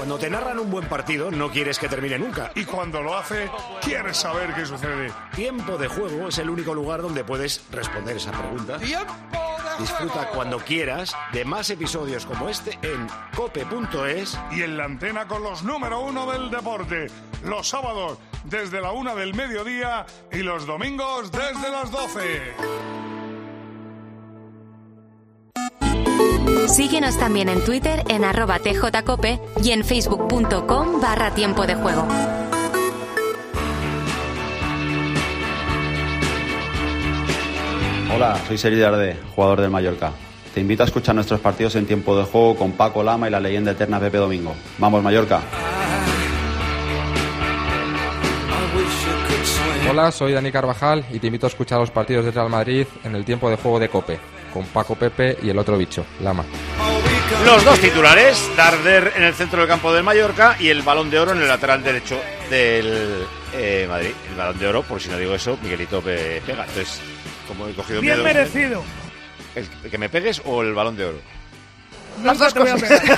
Cuando te narran un buen partido, no quieres que termine nunca. Y cuando lo hace, quieres saber qué sucede. Tiempo de Juego es el único lugar donde puedes responder esa pregunta. Disfruta cuando quieras de más episodios como este en cope.es y en la antena con los número 1 del deporte. Los sábados desde la 1 del mediodía y los domingos desde las 12. Síguenos también en Twitter en @tjcope y en facebook.com/tiempo de juego. Hola, soy Sergi Darde, jugador del Mallorca. Te invito a escuchar nuestros partidos en Tiempo de Juego con Paco Lama y la leyenda eterna Pepe Domingo. ¡Vamos, Mallorca! Hola, soy Dani Carvajal y te invito a escuchar los partidos del Real Madrid en el Tiempo de Juego de COPE, con Paco, Pepe y el otro bicho, Lama. Los dos titulares, Darder en el centro del campo del Mallorca y el Balón de Oro en el lateral derecho del Madrid. El Balón de Oro, por si no digo eso, Miguelito pega. Entonces, como he cogido bien miedo... Bien merecido. ¿El que me pegues o el Balón de Oro? Las dos cosas.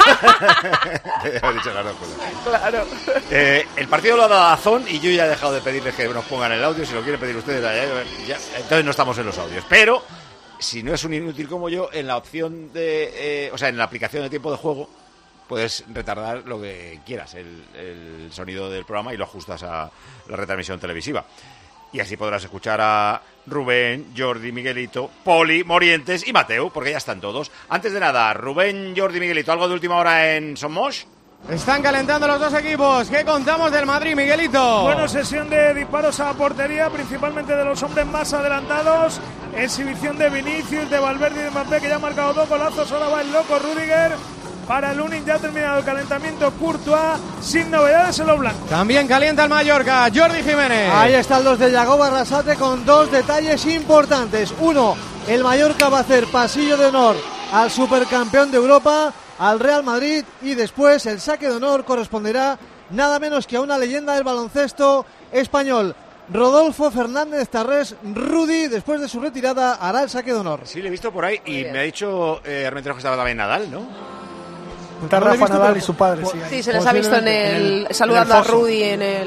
Te he dicho las dos cosas. Claro. El partido lo ha dado a Dazón y yo ya he dejado de pedirles que nos pongan el audio. Si lo quieren pedir ustedes, ya, entonces no estamos en los audios. Pero, si no es un inútil como yo, en la opción de... en la aplicación de Tiempo de Juego, puedes retardar lo que quieras, el sonido del programa, y lo ajustas a la retransmisión televisiva. Y así podrás escuchar a Rubén, Jordi, Miguelito, Poli, Morientes y Mateu, porque ya están todos. Antes de nada, Rubén, Jordi, Miguelito, ¿algo de última hora en Somos? Están calentando los dos equipos. ¿Qué contamos del Madrid, Miguelito? Bueno, sesión de disparos a portería, principalmente de los hombres más adelantados. Exhibición de Vinicius, de Valverde y de Mbappé, que ya ha marcado 2 golazos. Ahora va el loco Rüdiger. Para el Lunin ya ha terminado el calentamiento Courtois, sin novedades en los blancos. También calienta el Mallorca, Jordi Jiménez. Ahí están los de Yagoba Arrasate con 2 detalles importantes. Uno, el Mallorca va a hacer pasillo de honor al supercampeón de Europa, al Real Madrid, y después el saque de honor corresponderá nada menos que a una leyenda del baloncesto español. Rodolfo Fernández Tarrés, Rudy, después de su retirada, hará el saque de honor. Sí, le he visto por ahí y me ha dicho Armenteros que estaba también Nadal, ¿no? Está Rafa Nadal y su padre. Sí, se les ha visto saludando a Rudy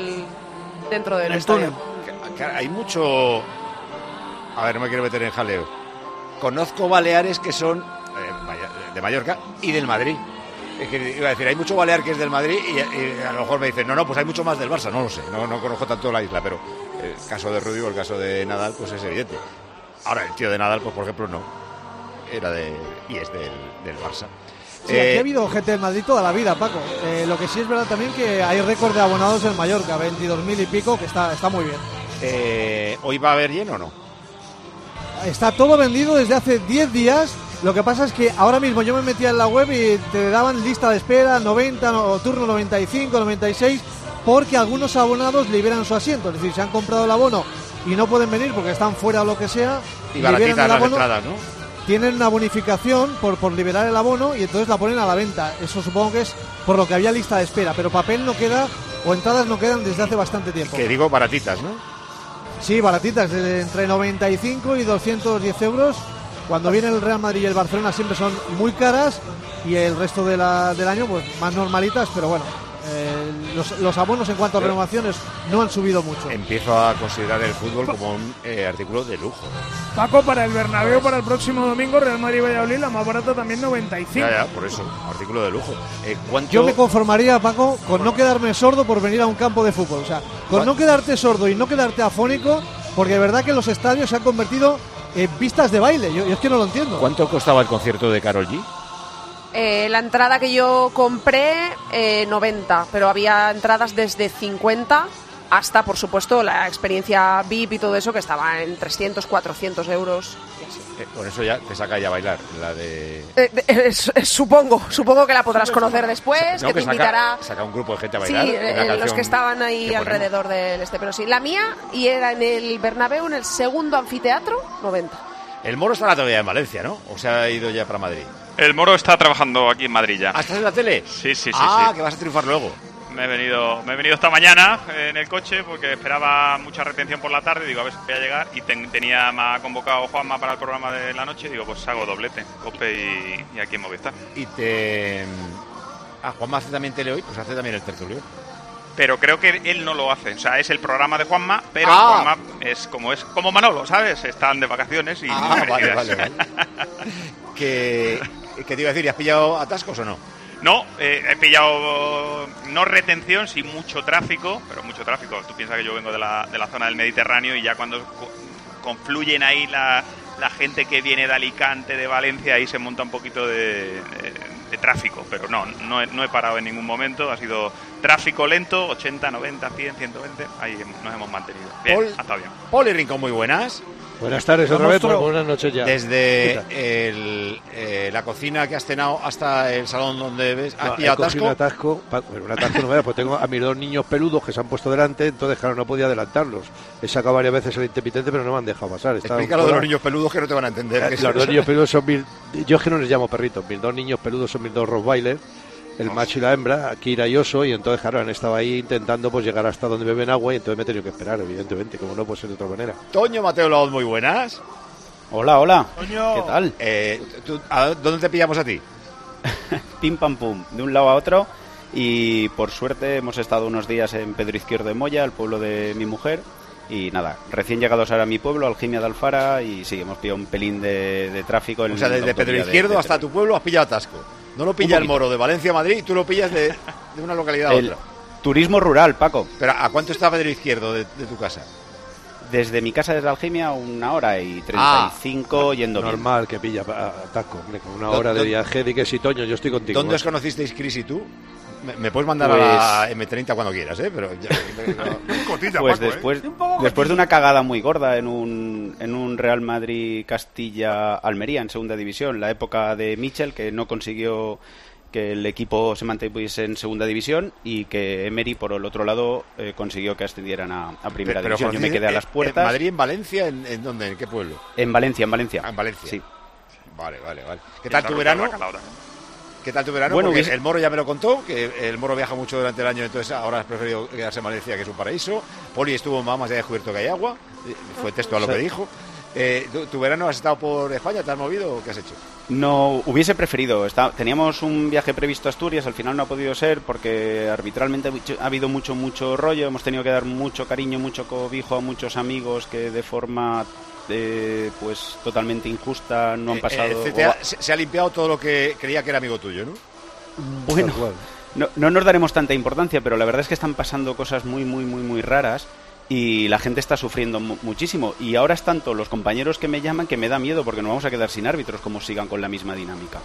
dentro del estadio. Hay mucho... A ver, no me quiero meter en jaleo. Conozco baleares que son de Mallorca y del Madrid. Es que iba a decir, hay mucho balear que es del Madrid y a lo mejor me dicen, no, pues hay mucho más del Barça. No lo sé, no conozco tanto la isla, pero el caso de Rudy o el caso de Nadal, pues es evidente. Ahora, el tío de Nadal, pues por ejemplo, no. Era y es del Barça. Sí, aquí ha habido gente del Madrid toda la vida, Paco. Lo que sí es verdad también que hay récord de abonados en Mallorca, 22.000 y pico, que está muy bien. ¿Hoy va a haber lleno o no? Está todo vendido desde hace 10 días. Lo que pasa es que ahora mismo yo me metía en la web y te daban lista de espera 90 o turno 95, 96, porque algunos abonados liberan su asiento. Es decir, se han comprado el abono y no pueden venir porque están fuera o lo que sea. Y baratitas las entradas, ¿no? Tienen una bonificación por liberar el abono y entonces la ponen a la venta. Eso supongo que es por lo que había lista de espera, pero papel no queda o entradas no quedan desde hace bastante tiempo. Que digo baratitas, ¿no? Sí, baratitas, entre 95 y 210 euros. Cuando viene el Real Madrid y el Barcelona siempre son muy caras y el resto del año pues más normalitas, pero bueno, los abonos en cuanto a renovaciones no han subido mucho. Empiezo a considerar el fútbol como un artículo de lujo. Paco, para el Bernabéu, para el próximo domingo, Real Madrid y Valladolid, la más barata también 95. Ya, por eso, artículo de lujo. Yo me conformaría, Paco, con no quedarme sordo por venir a un campo de fútbol. O sea, con no quedarte sordo y no quedarte afónico, porque de verdad que los estadios se han convertido en pistas de baile. Yo es que no lo entiendo. ¿Cuánto costaba el concierto de Karol G? La entrada que yo compré, 90, pero había entradas desde 50 hasta, por supuesto, la experiencia VIP y todo eso, que estaba en 300, 400 euros. Y así. Con eso ya te saca ya a bailar, la de... Supongo que la podrás conocer después, que te invitará... Saca un grupo de gente a bailar. Sí, los que estaban ahí alrededor del pero sí. La mía, y era en el Bernabéu, en el segundo anfiteatro, 90. El Moro estará todavía en Valencia, ¿no? ¿O se ha ido ya para Madrid? El Moro está trabajando aquí en Madrid ya. ¿Estás en la tele? Sí. Sí. Que vas a triunfar luego. Me he venido esta mañana en el coche porque esperaba mucha retención por la tarde. Digo, a ver si voy a llegar. Y me ha convocado Juanma para el programa de la noche. Digo, pues hago doblete, COPE y aquí en Movistar. Y te Juanma hace también tele hoy, pues hace también el tertulio. Pero creo que él no lo hace. O sea, es el programa de Juanma, pero Juanma es como Manolo, ¿sabes? Están de vacaciones y... Vale. ¿Qué te iba a decir? ¿Has pillado atascos o no? No, he pillado no retención, sí mucho tráfico, pero mucho tráfico. Tú piensas que yo vengo de la zona del Mediterráneo y ya cuando confluyen ahí la gente que viene de Alicante, de Valencia, ahí se monta un poquito de tráfico, pero no he parado en ningún momento. Ha sido tráfico lento, 80, 90, 100, 120, ahí nos hemos mantenido. Bien, ha estado bien. Poli Rincón, muy buenas. Buenas tardes otra vez, buenas noches ya. Desde la cocina que has cenado hasta el salón donde ves, ¿has pillado atasco? Un atasco no me da, pues tengo a mis 2 niños peludos que se han puesto delante, entonces claro, no podía adelantarlos. He sacado varias veces el intermitente, pero no me han dejado pasar. Explícalo de los niños peludos que no te van a entender. Los 2 niños peludos son yo es que no les llamo perritos, mis 2 niños peludos son mis 2 Rottweiler, el macho y la hembra, Kira y Oso, y entonces claro, han estado ahí intentando pues llegar hasta donde beben agua y entonces me he tenido que esperar, evidentemente, como no puede ser de otra manera. Toño Mateo Laoz, muy buenas. Hola. Toño. ¿Qué tal? ¿Dónde te pillamos a ti? Pim pam pum, de un lado a otro, y por suerte hemos estado unos días en Pedro Izquierdo de Moya, el pueblo de mi mujer, y nada, recién llegados ahora a mi pueblo, Algimia de Alfara, y sí, hemos pillado un pelín de tráfico. O sea, desde Pedro Izquierdo hasta tu pueblo has pillado atasco. No lo pilla el Moro de Valencia a Madrid, tú lo pillas de una localidad a otra. Turismo rural, Paco. Pero ¿a cuánto está Pedro Izquierdo de tu casa? Desde mi casa, desde Algimia, 1 hora y 35 yendo bien. Normal que pilla atasco, hombre, con 1 hora de viaje, di que sí, Toño, yo estoy contigo. ¿Dónde os conocisteis, Chris y tú? Me puedes mandar a la M30 cuando quieras, pero pues después de una cagada muy gorda en un Real Madrid Castilla Almería en segunda división, la época de Michel, que no consiguió que el equipo se mantuviese en segunda división, y que Emery por el otro lado consiguió que ascendieran a primera división. Yo me quedé a las puertas. ¿En Madrid, en Valencia? ¿En dónde? ¿En qué pueblo? En Valencia. En Valencia. Sí. Vale. ¿Qué tal tu verano? Bueno, porque el Moro ya me lo contó, que el Moro viaja mucho durante el año, entonces ahora has preferido quedarse en Valencia, que es un paraíso. Poli estuvo más allá de descubierto que hay agua, fue textual lo que dijo. ¿Tu verano has estado por España? ¿Te has movido o qué has hecho? No, hubiese preferido. Teníamos un viaje previsto a Asturias, al final no ha podido ser porque arbitralmente ha habido mucho rollo, hemos tenido que dar mucho cariño, mucho cobijo a muchos amigos que de forma pues totalmente injusta no han pasado. El CTA se ha limpiado todo lo que creía que era amigo tuyo, ¿no? Bueno, no nos daremos tanta importancia, pero la verdad es que están pasando cosas muy raras y la gente está sufriendo muchísimo. Y ahora es tanto los compañeros que me llaman que me da miedo porque nos vamos a quedar sin árbitros como sigan con la misma dinámica.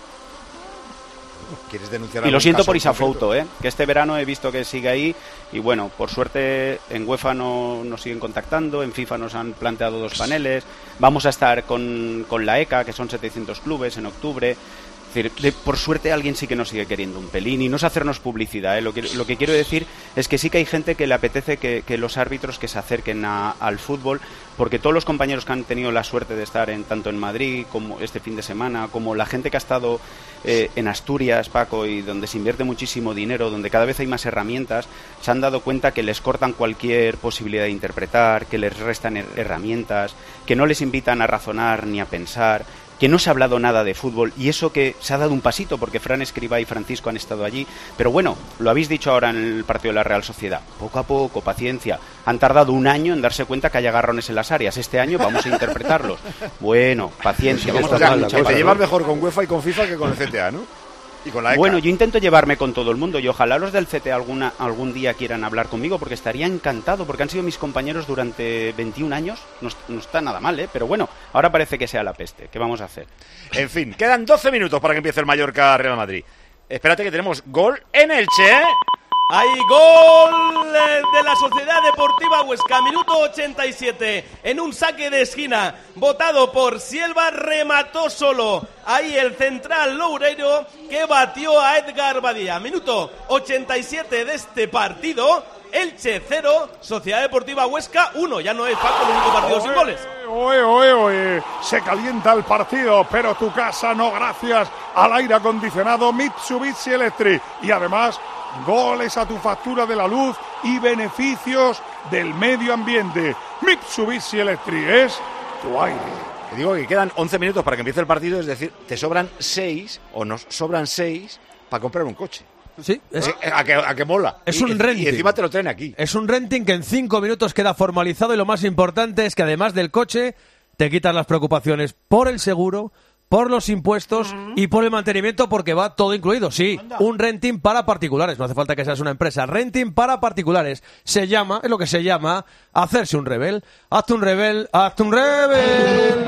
¿Quieres denunciar? Y lo siento por Isafouto, que este verano he visto que sigue ahí y bueno, por suerte en UEFA no nos siguen contactando, en FIFA nos han planteado 2 paneles, vamos a estar con la ECA, que son 700 clubes en octubre. Es decir, por suerte alguien sí que nos sigue queriendo un pelín y no es hacernos publicidad, Lo que quiero decir es que sí que hay gente que le apetece que los árbitros que se acerquen al fútbol, porque todos los compañeros que han tenido la suerte de estar tanto en Madrid como este fin de semana, como la gente que ha estado en Asturias, Paco, y donde se invierte muchísimo dinero, donde cada vez hay más herramientas, se han dado cuenta que les cortan cualquier posibilidad de interpretar, que les restan herramientas, que no les invitan a razonar ni a pensar, que no se ha hablado nada de fútbol, y eso que se ha dado un pasito porque Fran Escribá y Francisco han estado allí, pero bueno, lo habéis dicho ahora en el partido de la Real Sociedad, poco a poco, paciencia, han tardado 1 año en darse cuenta que hay agarrones en las áreas, este año vamos a interpretarlos, bueno, paciencia, vamos a dar mucha te llevas mejor con UEFA y con FIFA que con el CTA, ¿no? Y con la ECA. Bueno, yo intento llevarme con todo el mundo y ojalá los del CTA algún día quieran hablar conmigo porque estaría encantado, porque han sido mis compañeros durante 21 años, no está nada mal, pero bueno, ahora parece que sea la peste, ¿qué vamos a hacer? En fin, quedan 12 minutos para que empiece el Mallorca-Real Madrid. Espérate que tenemos gol en Elche. Hay gol de la Sociedad Deportiva Huesca, minuto 87, en un saque de esquina, botado por Sielva, remató solo. Ahí el central Loureiro que batió a Edgar Badía. Minuto 87 de este partido, Elche 0, Sociedad Deportiva Huesca 1. Ya no es Paco el único partido sin goles. Oye, se calienta el partido, pero tu casa no gracias al aire acondicionado Mitsubishi Electric. Y además, goles a tu factura de la luz y beneficios del medio ambiente. Mitsubishi Electric es tu aire. Te digo que quedan 11 minutos para que empiece el partido, es decir, te sobran 6 o nos sobran 6 para comprar un coche. Sí, a que mola. Es un renting. Y encima te lo traen aquí. Es un renting que en 5 minutos queda formalizado y lo más importante es que además del coche te quitas las preocupaciones por el seguro, por los impuestos y por el mantenimiento porque va todo incluido. Sí, un renting para particulares. No hace falta que seas una empresa. Renting para particulares. Es lo que se llama hacerse un rebel. Hazte un rebel, hazte un rebel.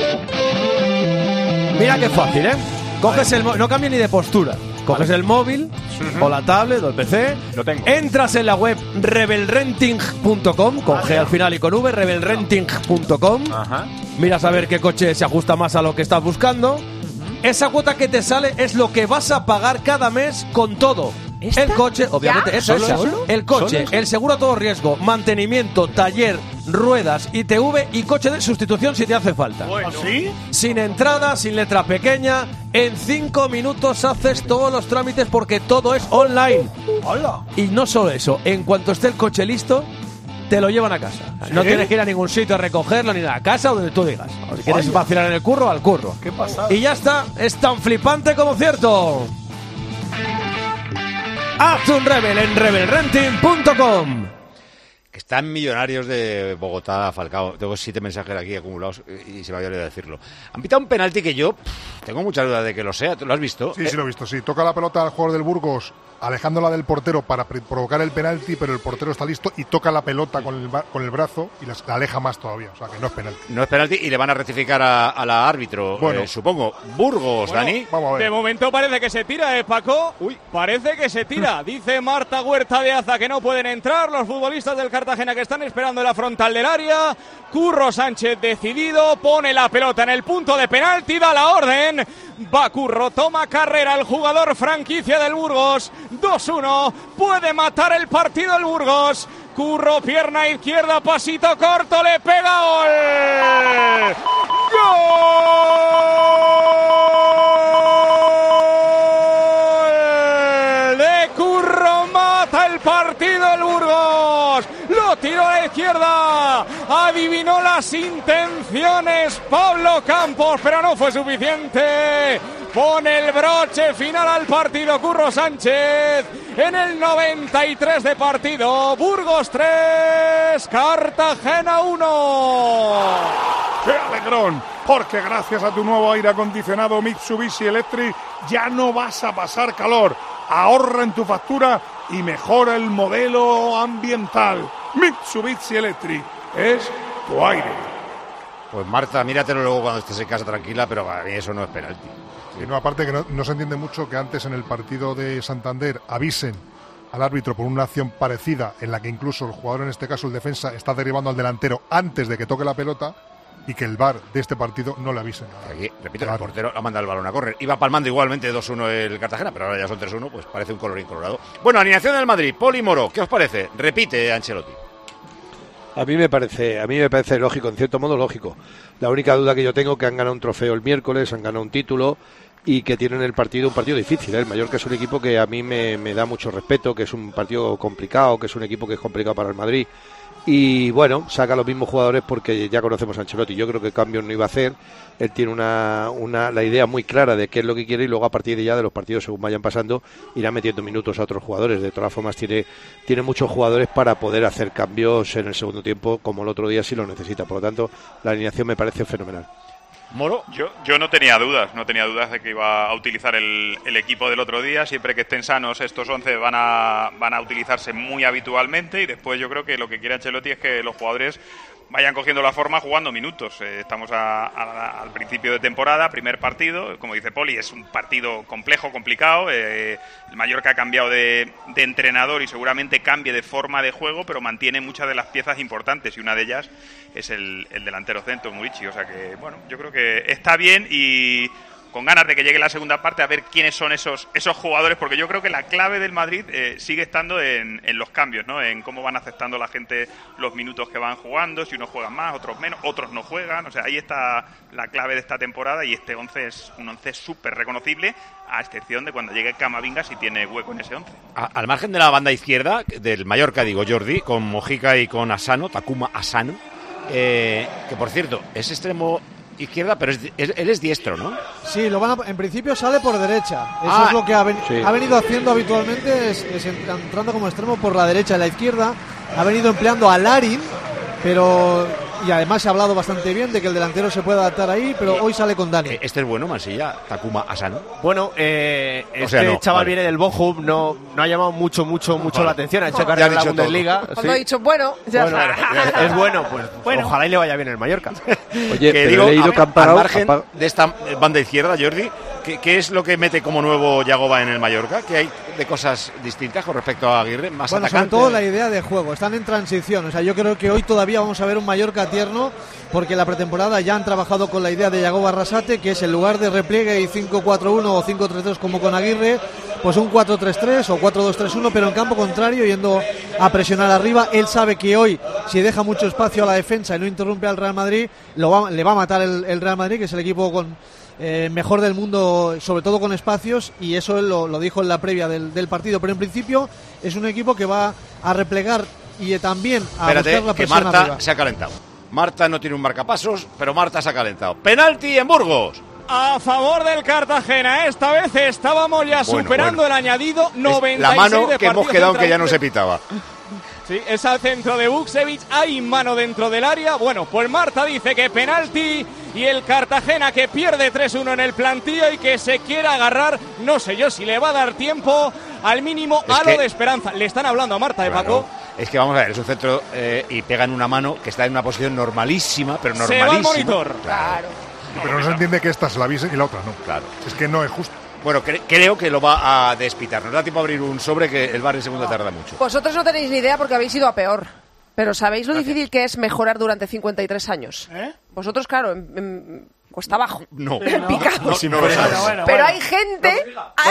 Mira qué fácil, ¿eh? Coges no cambia ni de postura. Coges el móvil o la tablet o el PC, entras en la web rebelrenting.com, con G al final y con V, rebelrenting.com, miras a ver qué coche se ajusta más a lo que estás buscando. Esa cuota que te sale es lo que vas a pagar cada mes con todo. El coche, obviamente, eso es el coche, el seguro a todo riesgo, mantenimiento, taller, ruedas, ITV y coche de sustitución si te hace falta. ¿Sí? Sin entrada, sin letra pequeña, en 5 minutos haces todos los trámites porque todo es online. ¡Hola! Y no solo eso, en cuanto esté el coche listo, te lo llevan a casa. ¿Sí? No tienes que ir a ningún sitio a recogerlo ni a la casa o donde tú digas. Si quieres vacilar en el curro, al curro. ¿Qué pasa? Y ya está, es tan flipante como cierto. Hazte un rebel en rebelrenting.com. Que están millonarios de Bogotá, Falcao. Tengo 7 mensajes aquí acumulados y se me había olvidado decirlo. Han pitado un penalti que yo tengo mucha duda de que lo sea. ¿Lo has visto? Sí, lo he visto, sí. Toca la pelota al jugador del Burgos, alejándola del portero para provocar el penalti, pero el portero está listo y toca la pelota con el brazo y la aleja más todavía. O sea, que no es penalti. No es penalti y le van a rectificar a la árbitro, supongo. Burgos, Dani. Vamos a ver. De momento parece que se tira, Paco. Parece que se tira. Dice Marta Huerta de Aza que no pueden entrar los futbolistas del Cartagena que están esperando en la frontal del área. Curro Sánchez decidido, pone la pelota en el punto de penalti, da la orden. Va Curro, toma carrera el jugador franquicia del Burgos. 2-1, puede matar el partido el Burgos. Curro, pierna izquierda, pasito corto, le pega gol. ¡Gol! De Curro, mata el partido el Burgos. Lo tiró a la izquierda. Adivinó las intenciones Pablo Campos, pero no fue suficiente. Pone el broche final al partido Curro Sánchez en el 93 de partido. Burgos 3, Cartagena 1. ¡Qué alegrón! Porque gracias a tu nuevo aire acondicionado Mitsubishi Electric ya no vas a pasar calor. Ahorra en tu factura y mejora el modelo ambiental. Mitsubishi Electric es tu aire. Pues Marta, míratelo luego cuando estés en casa tranquila, pero para mí eso no es penalti. Y no, aparte que no se entiende mucho que antes en el partido de Santander avisen al árbitro por una acción parecida en la que incluso el jugador, en este caso el defensa, está derribando al delantero antes de que toque la pelota y que el VAR de este partido no le avisen. Aquí, repito, el portero ha mandado el balón a córner. Iba palmando igualmente 2-1 el Cartagena, pero ahora ya son 3-1, pues parece un colorín colorado. Bueno, alineación del Madrid, Poli Moro, ¿qué os parece? Repite Ancelotti. A mí me parece lógico, en cierto modo lógico. La única duda que yo tengo es que han ganado un trofeo el miércoles, han ganado un título y que tienen un partido difícil. El Mallorca es un equipo que a mí me da mucho respeto, que es un partido complicado, que es un equipo que es complicado para el Madrid. Y bueno, saca a los mismos jugadores porque ya conocemos a Ancelotti. Yo creo que cambios no iba a hacer. Él tiene la idea muy clara de qué es lo que quiere y luego a partir de ya de los partidos según vayan pasando irá metiendo minutos a otros jugadores. De todas formas tiene muchos jugadores para poder hacer cambios en el segundo tiempo como el otro día si lo necesita. Por lo tanto, la alineación me parece fenomenal. Moro. Yo no tenía dudas de que iba a utilizar el equipo del otro día. Siempre que estén sanos estos 11 van a utilizarse muy habitualmente y después yo creo que lo que quiere Ancelotti es que los jugadores vayan cogiendo la forma jugando minutos. Estamos al principio de temporada, primer partido, como dice Poli, es un partido complejo, complicado. El Mallorca ha cambiado de entrenador y seguramente cambie de forma de juego, pero mantiene muchas de las piezas importantes y una de ellas es el delantero centro, Murici. O sea que, bueno, yo creo que está bien y con ganas de que llegue la segunda parte a ver quiénes son esos jugadores, porque yo creo que la clave del Madrid sigue estando en los cambios, ¿no? En cómo van aceptando la gente los minutos que van jugando, si unos juegan más, otros menos, otros no juegan. O sea, ahí está la clave de esta temporada y este 11 es un 11 súper reconocible, a excepción de cuando llegue Camavinga si tiene hueco en ese 11. Al margen de la banda izquierda, del Mallorca, digo, Jordi, con Mojica y con Asano, Takuma Asano, que por cierto, es extremo izquierda, pero él es diestro, ¿no? Sí, en principio sale por derecha. Eso es lo que ha venido haciendo habitualmente, es entrando como extremo por la derecha. En la izquierda ha venido empleando a Larin, y además se ha hablado bastante bien de que el delantero se puede adaptar ahí, pero hoy sale con Dani. Este es bueno, Mansilla, Takuma Asano. Bueno, chaval viene del Bochum, no ha llamado mucho la atención, ha hecho carrera en la Bundesliga. Cuando he dicho, es bueno, pues ojalá y le vaya bien el Mallorca. Oye, que digo, he leído que han parado, al margen de esta banda izquierda, Jordi, ¿qué es lo que mete como nuevo Yagoba en el Mallorca? ¿Qué hay de cosas distintas con respecto a Aguirre? Más bueno, atacante. sobre todo la idea de juego. Están en transición. O sea, yo creo que hoy todavía vamos a ver un Mallorca tierno, porque en la pretemporada ya han trabajado con la idea de Yagoba Arrasate, que es en lugar de repliegue y 5-4-1 o 5-3-2 como con Aguirre, pues un 4-3-3 o 4-2-3-1, pero en campo contrario, yendo a presionar arriba. Él sabe que hoy, si deja mucho espacio a la defensa y no interrumpe al Real Madrid, le va a matar el Real Madrid, que es el equipo con mejor del mundo, sobre todo con espacios, y eso él lo dijo en la previa del partido. Pero en principio es un equipo que va a replegar y también a buscar la presión Marta arriba. se ha calentado. Marta no tiene un marcapasos, pero Marta se ha calentado. Penalti en Burgos. A favor del Cartagena. Esta vez estábamos ya superando el añadido 96 la mano de que hemos partido quedado central. que ya no se pitaba. Sí, es al centro de Buksevich, hay mano dentro del área. Bueno, pues Marta dice que penalti y el Cartagena que pierde 3-1 en el plantillo y que se quiere agarrar, no sé yo si le va a dar tiempo al mínimo halo de esperanza. Le están hablando a Marta, Paco. Es que vamos a ver, es un centro y pega en una mano que está en una posición normalísima, pero normalísima. Se va al monitor. Claro. Pero no se entiende que esta es la visa y la otra no. Claro. Es que no es justo. Bueno, creo que lo va a despitar. Nos da tiempo a abrir un sobre que el VAR en segunda tarda mucho. Vosotros no tenéis ni idea porque habéis ido a peor. Pero ¿sabéis lo difícil que es mejorar durante 53 años? Vosotros, claro, cuesta abajo. No. Picado. No lo sabes. Pero hay gente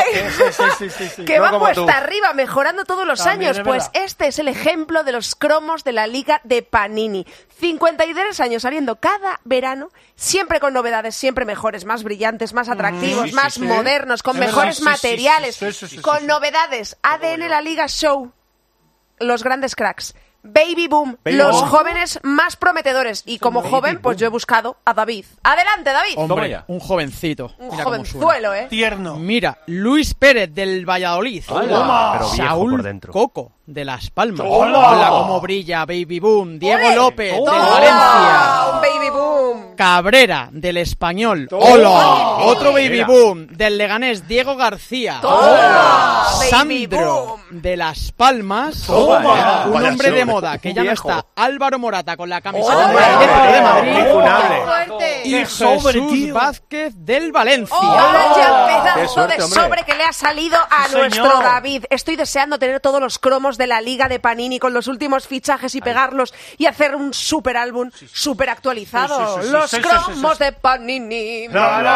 que va cuesta arriba mejorando todos los años. Pues este es el ejemplo de los cromos de la Liga de Panini. 53 años saliendo cada verano, siempre con novedades, siempre mejores, más brillantes, más atractivos, más modernos, con mejores materiales, con novedades. ADN La Liga Show, los grandes cracks. Baby Boom, los jóvenes más prometedores. Y como joven, pues yo he buscado a David. ¡Adelante, David! Hombre, un jovencito. Un jovenzuelo, Tierno. Mira, Luis Pérez del Valladolid. Pero Saúl por dentro. Coco de Las Palmas. ¡Hola! Hola, cómo brilla Baby Boom. Diego López del ¡Hola! Valencia. ¡Un Baby Boom! Cabrera del Español. ¡Hola! Otro Baby Boom del Leganés, Diego García. ¡Hola! Sandro de Las Palmas. ¡Toma! Un Vaya hombre de sobre. moda que ya no Viejo. está. Álvaro Morata con la camiseta ¡Hola! del Atlético de Madrid. ¡Fuerte! Y Jesús Vázquez del Valencia. ¡Vaya Qué pedazo suerte, de hombre. sobre que le ha salido a nuestro David! Estoy deseando tener todos los cromos de la Liga de Panini con los últimos fichajes y pegarlos y hacer un super álbum super actualizado. Los cromos de Panini.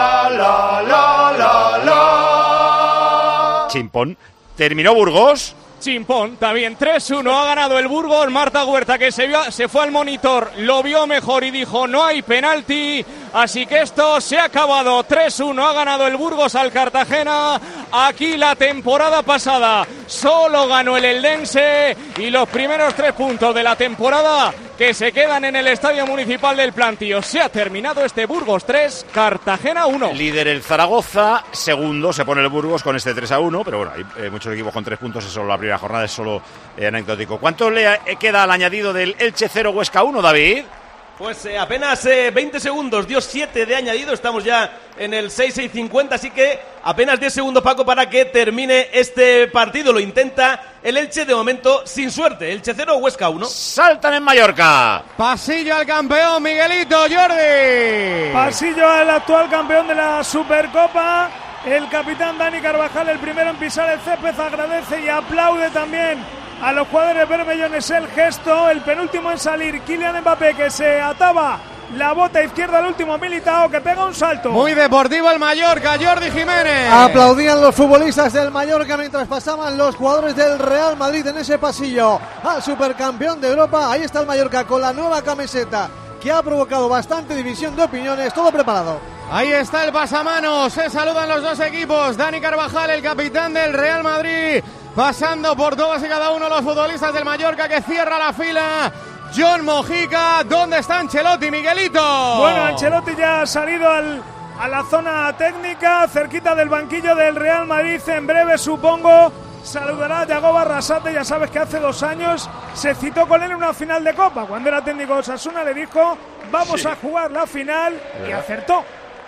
Chimpón. ¿Terminó Burgos? Chimpón, también 3-1 ha ganado el Burgos. Marta Huerta, que se fue al monitor, lo vio mejor y dijo no hay penalti, así que esto se ha acabado. 3-1 ha ganado el Burgos al Cartagena. Aquí la temporada pasada solo ganó el Eldense y los primeros 3 puntos de la temporada que se quedan en el Estadio Municipal del Plantío. Se ha terminado este Burgos 3, Cartagena 1. Líder el Zaragoza, segundo se pone el Burgos con este 3-1, pero bueno, hay muchos equipos con 3 puntos, es solo la primera jornada, es solo anecdótico. ¿Cuánto le queda al añadido del Elche 0 Huesca 1, David? Pues apenas 20 segundos, dio 7 de añadido, estamos ya en el 6-6-50, así que apenas 10 segundos, Paco, para que termine este partido. Lo intenta el Elche, de momento sin suerte. Elche 0, Huesca 1. Saltan en Mallorca. Pasillo al campeón, Miguelito, Jordi. Pasillo al actual campeón de la Supercopa. El capitán Dani Carvajal, el primero en pisar el césped, agradece y aplaude también a los jugadores bermellones el gesto. El penúltimo en salir, Kylian Mbappé, que se ataba la bota izquierda al último Militao, que pega un salto. Muy deportivo el Mallorca, Jordi Jiménez. Aplaudían los futbolistas del Mallorca mientras pasaban los jugadores del Real Madrid en ese pasillo al supercampeón de Europa. Ahí está el Mallorca con la nueva camiseta, que ha provocado bastante división de opiniones. Todo preparado. Ahí está el pasamanos, se saludan los dos equipos. Dani Carvajal, el capitán del Real Madrid, pasando por todos y cada uno de los futbolistas del Mallorca, que cierra la fila John Mojica. ¿Dónde está Ancelotti, Miguelito? Bueno, Ancelotti ya ha salido a la zona técnica, cerquita del banquillo del Real Madrid. En breve, supongo, saludará a Yagoba Arrasate. Ya sabes que hace 2 años se citó con él en una final de Copa. Cuando era técnico de Osasuna le dijo, vamos a jugar la final, y acertó.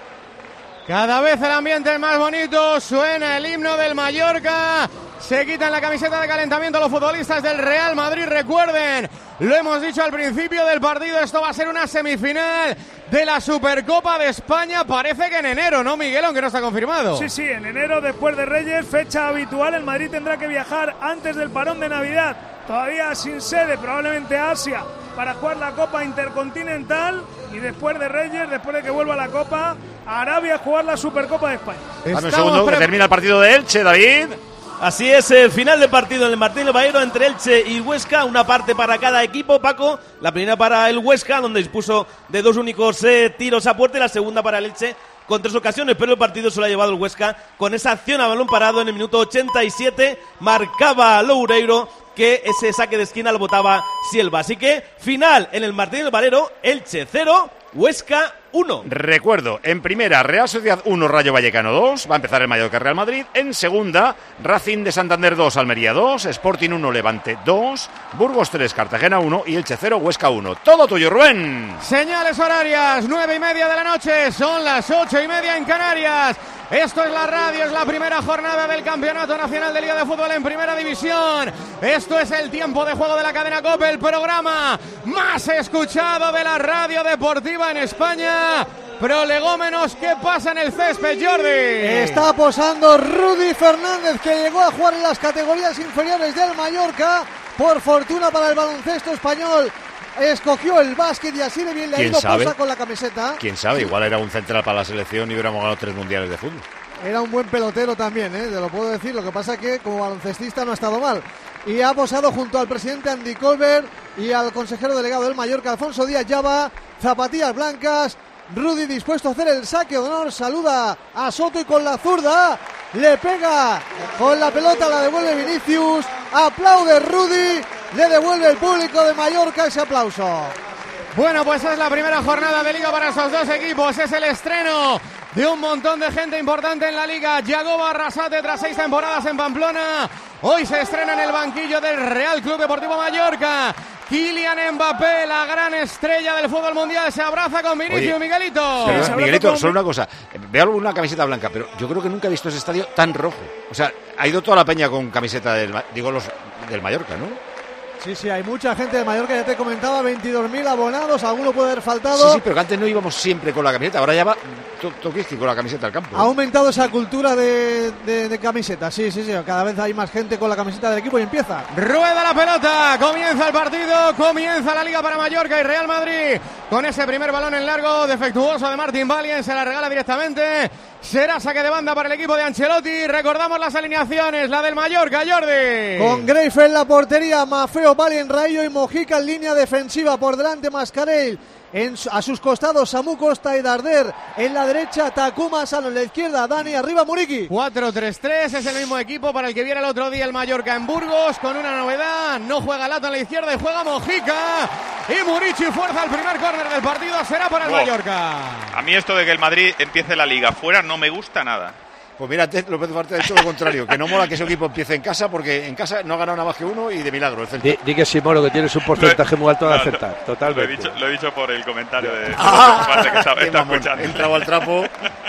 Cada vez el ambiente es más bonito, suena el himno del Mallorca, se quitan la camiseta de calentamiento los futbolistas del Real Madrid. Recuerden, lo hemos dicho al principio del partido, esto va a ser una semifinal de la Supercopa de España, parece que en enero, ¿no, Miguel? Aunque no está confirmado. Sí, en enero, después de Reyes, fecha habitual. El Madrid tendrá que viajar antes del parón de Navidad, todavía sin sede, probablemente a Asia, para jugar la Copa Intercontinental, y después de Reyes, después de que vuelva la Copa, a Arabia a jugar la Supercopa de España. Dame un segundo que termina el partido de Elche, David. Así es, el final del partido en el Martín del Valero entre Elche y Huesca, una parte para cada equipo, Paco. La primera para el Huesca, donde dispuso de 2 únicos tiros a puerta, y la segunda para el Elche, con 3 ocasiones, pero el partido se lo ha llevado el Huesca con esa acción a balón parado en el minuto 87. Marcaba Loureiro que ese saque de esquina lo botaba Silva. Así que final en el Martín del Valero, Elche 0, Huesca 1. Recuerdo, en primera, Real Sociedad 1, Rayo Vallecano 2. Va a empezar el Mallorca Real Madrid. En segunda, Racing de Santander 2, Almería 2. Sporting 1, Levante 2. Burgos 3, Cartagena 1. Y Elche 0, Huesca 1. Todo tuyo, Rubén. Señales horarias, 9:30 de la noche. Son las 8:30 en Canarias. Esto es la radio, es la primera jornada del Campeonato Nacional de Liga de Fútbol en Primera División. Esto es el tiempo de juego de la cadena COPE, el programa más escuchado de la radio deportiva en España. Prolegómenos, ¿qué pasa en el césped, Jordi? Está posando Rudy Fernández, que llegó a jugar en las categorías inferiores del Mallorca. Por fortuna para el baloncesto español, escogió el básquet y así de bien le ha ido, posa con la camiseta. ¿Quién sabe? Igual era un central para la selección y hubiéramos ganado 3 mundiales de fútbol. Era un buen pelotero también, te lo puedo decir. Lo que pasa es que como baloncestista no ha estado mal. Y ha posado junto al presidente Andy Colbert y al consejero delegado del Mallorca, Alfonso Díaz Llava. Zapatillas blancas. Rudy dispuesto a hacer el saque de honor. Saluda a Soto y con la zurda le pega con la pelota, la devuelve Vinicius. Aplaude Rudy. Le devuelve el público de Mallorca ese aplauso. Bueno, pues es la primera jornada de Liga para esos dos equipos. Es el estreno de un montón de gente importante en la Liga. Yagoba Arrasate, tras 6 temporadas en Pamplona, hoy se estrena en el banquillo del Real Club Deportivo Mallorca. Kylian Mbappé, la gran estrella del fútbol mundial, se abraza con Vinicius. Miguelito. Miguelito, solo una cosa. Veo una camiseta blanca, pero yo creo que nunca he visto ese estadio tan rojo. O sea, ha ido toda la peña con camiseta del Mallorca, ¿no? Sí, hay mucha gente de Mallorca, ya te comentaba, 22.000 abonados, alguno puede haber faltado. Sí, pero que antes no íbamos siempre con la camiseta, ahora ya va Tokiski con la camiseta al campo. Ha aumentado esa cultura de camiseta, sí, cada vez hay más gente con la camiseta del equipo y empieza. Rueda la pelota, comienza el partido, comienza la Liga para Mallorca y Real Madrid. Con ese primer balón en largo, defectuoso de Martin Valien, se la regala directamente. Será saque de banda para el equipo de Ancelotti. Recordamos las alineaciones, la del Mallorca, Jordi. Con Greife en la portería, Mafeo, Valien, Rayo y Mojica en línea defensiva. Por delante Mascarell, a sus costados Samu Costa y Darder. En la derecha Takuma Sano, en la izquierda Dani, arriba Muriqui. 4-3-3, es el mismo equipo para el que viera el otro día el Mallorca en Burgos, con una novedad, no juega Lato en la izquierda y juega Mojica. Y Muriqui fuerza el primer córner del partido, será para el Mallorca. A mí esto de que el Madrid empiece la Liga fuera no me gusta nada. Pues mira, López Duarte ha hecho lo contrario, que no mola que su equipo empiece en casa, porque en casa no ha ganado nada más que uno y de milagro. Di que Simón, lo que tienes un porcentaje muy alto de acertar, totalmente. Lo he dicho por el comentario de parte que está escuchando. He entrado al trapo.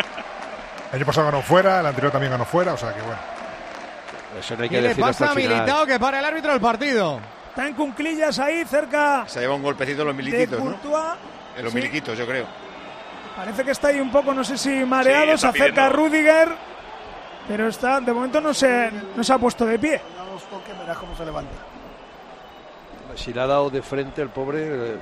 El año pasado ganó fuera, el anterior también ganó fuera, o sea que bueno. Eso no hay que ¿Qué le decir pasa a Militao que para el árbitro del partido? Está en cunclillas ahí, cerca. Se lleva un golpecito en los milititos, ¿no? En los miliquitos, yo creo. Parece que está ahí un poco, no sé si mareado, sí, se acerca a Rudiger. Pero está, de momento no se ha puesto de pie. Verás cómo se levanta. Si le ha dado de frente el pobre.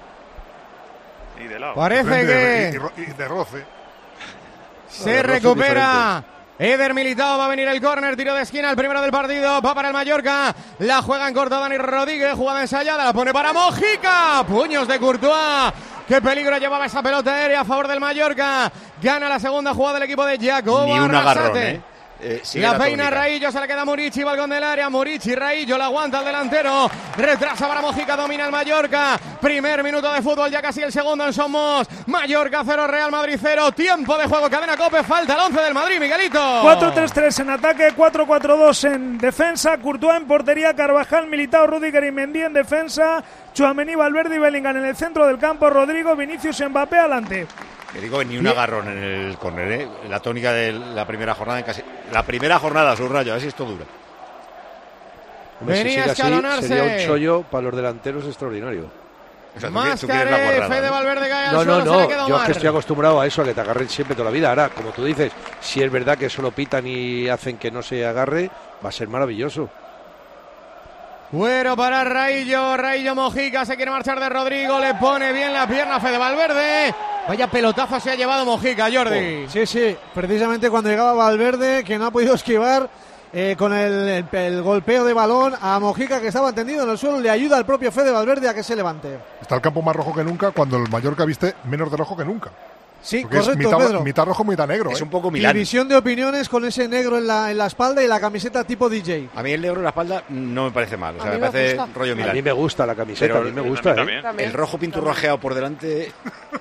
Y de lado. Parece que. Y de roce. Se recupera. Eder Militao, va a venir el córner, tiro de esquina, el primero del partido, va para el Mallorca, la juega en corto Dani Rodríguez, jugada ensayada, la pone para Mojica, puños de Courtois, qué peligro llevaba esa pelota aérea a favor del Mallorca, gana la segunda jugada del equipo de Jacobo Ni un Arrasate. agarrón, La peina Raillo, se la queda Murici, balcón del área, Murici, Raillo, la aguanta el delantero, retrasa para Mojica, domina el Mallorca, primer minuto de fútbol, ya casi el segundo en Somos, Mallorca 0, Real Madrid 0, tiempo de juego, cadena COPE, falta el 11 del Madrid, Miguelito. 4-3-3 en ataque, 4-4-2 en defensa, Courtois en portería, Carvajal, Militao, Rüdiger y Mendy en defensa, Tchouaméni, Valverde y Bellingham en el centro del campo, Rodrigo, Vinicius, Mbappé adelante. Que digo, ni un agarrón en el córner, ¿eh? La tónica de la primera jornada, la primera jornada, subrayo, a ver si esto dura. Venía a escalonarse. Sería un chollo para los delanteros extraordinario. Mascaré, Fede Valverde cae al suelo, se le queda Yo es que estoy acostumbrado a eso, a que te agarren siempre toda la vida. Ahora, como tú dices, si es verdad que solo pitan y hacen que no se agarre, va a ser maravilloso. Güero para Raillo Mojica, se quiere marchar de Rodrigo, le pone bien la pierna a Fede Valverde. Vaya pelotazo se ha llevado Mojica, Jordi. Sí, precisamente cuando llegaba Valverde, que no ha podido esquivar con el golpeo de balón a Mojica, que estaba tendido en el suelo, le ayuda al propio Fede Valverde a que se levante. Está el campo más rojo que nunca, cuando el Mallorca viste menos de rojo que nunca. Sí, porque correcto, es mitad rojo, mitad negro. Es un poco Milán. División de opiniones con ese negro en la espalda y la camiseta tipo DJ. A mí el negro en la espalda no me parece mal, o sea, me parece rollo Milán. A mí me gusta la camiseta, a mí me gusta. El rojo pinturrajeado por delante...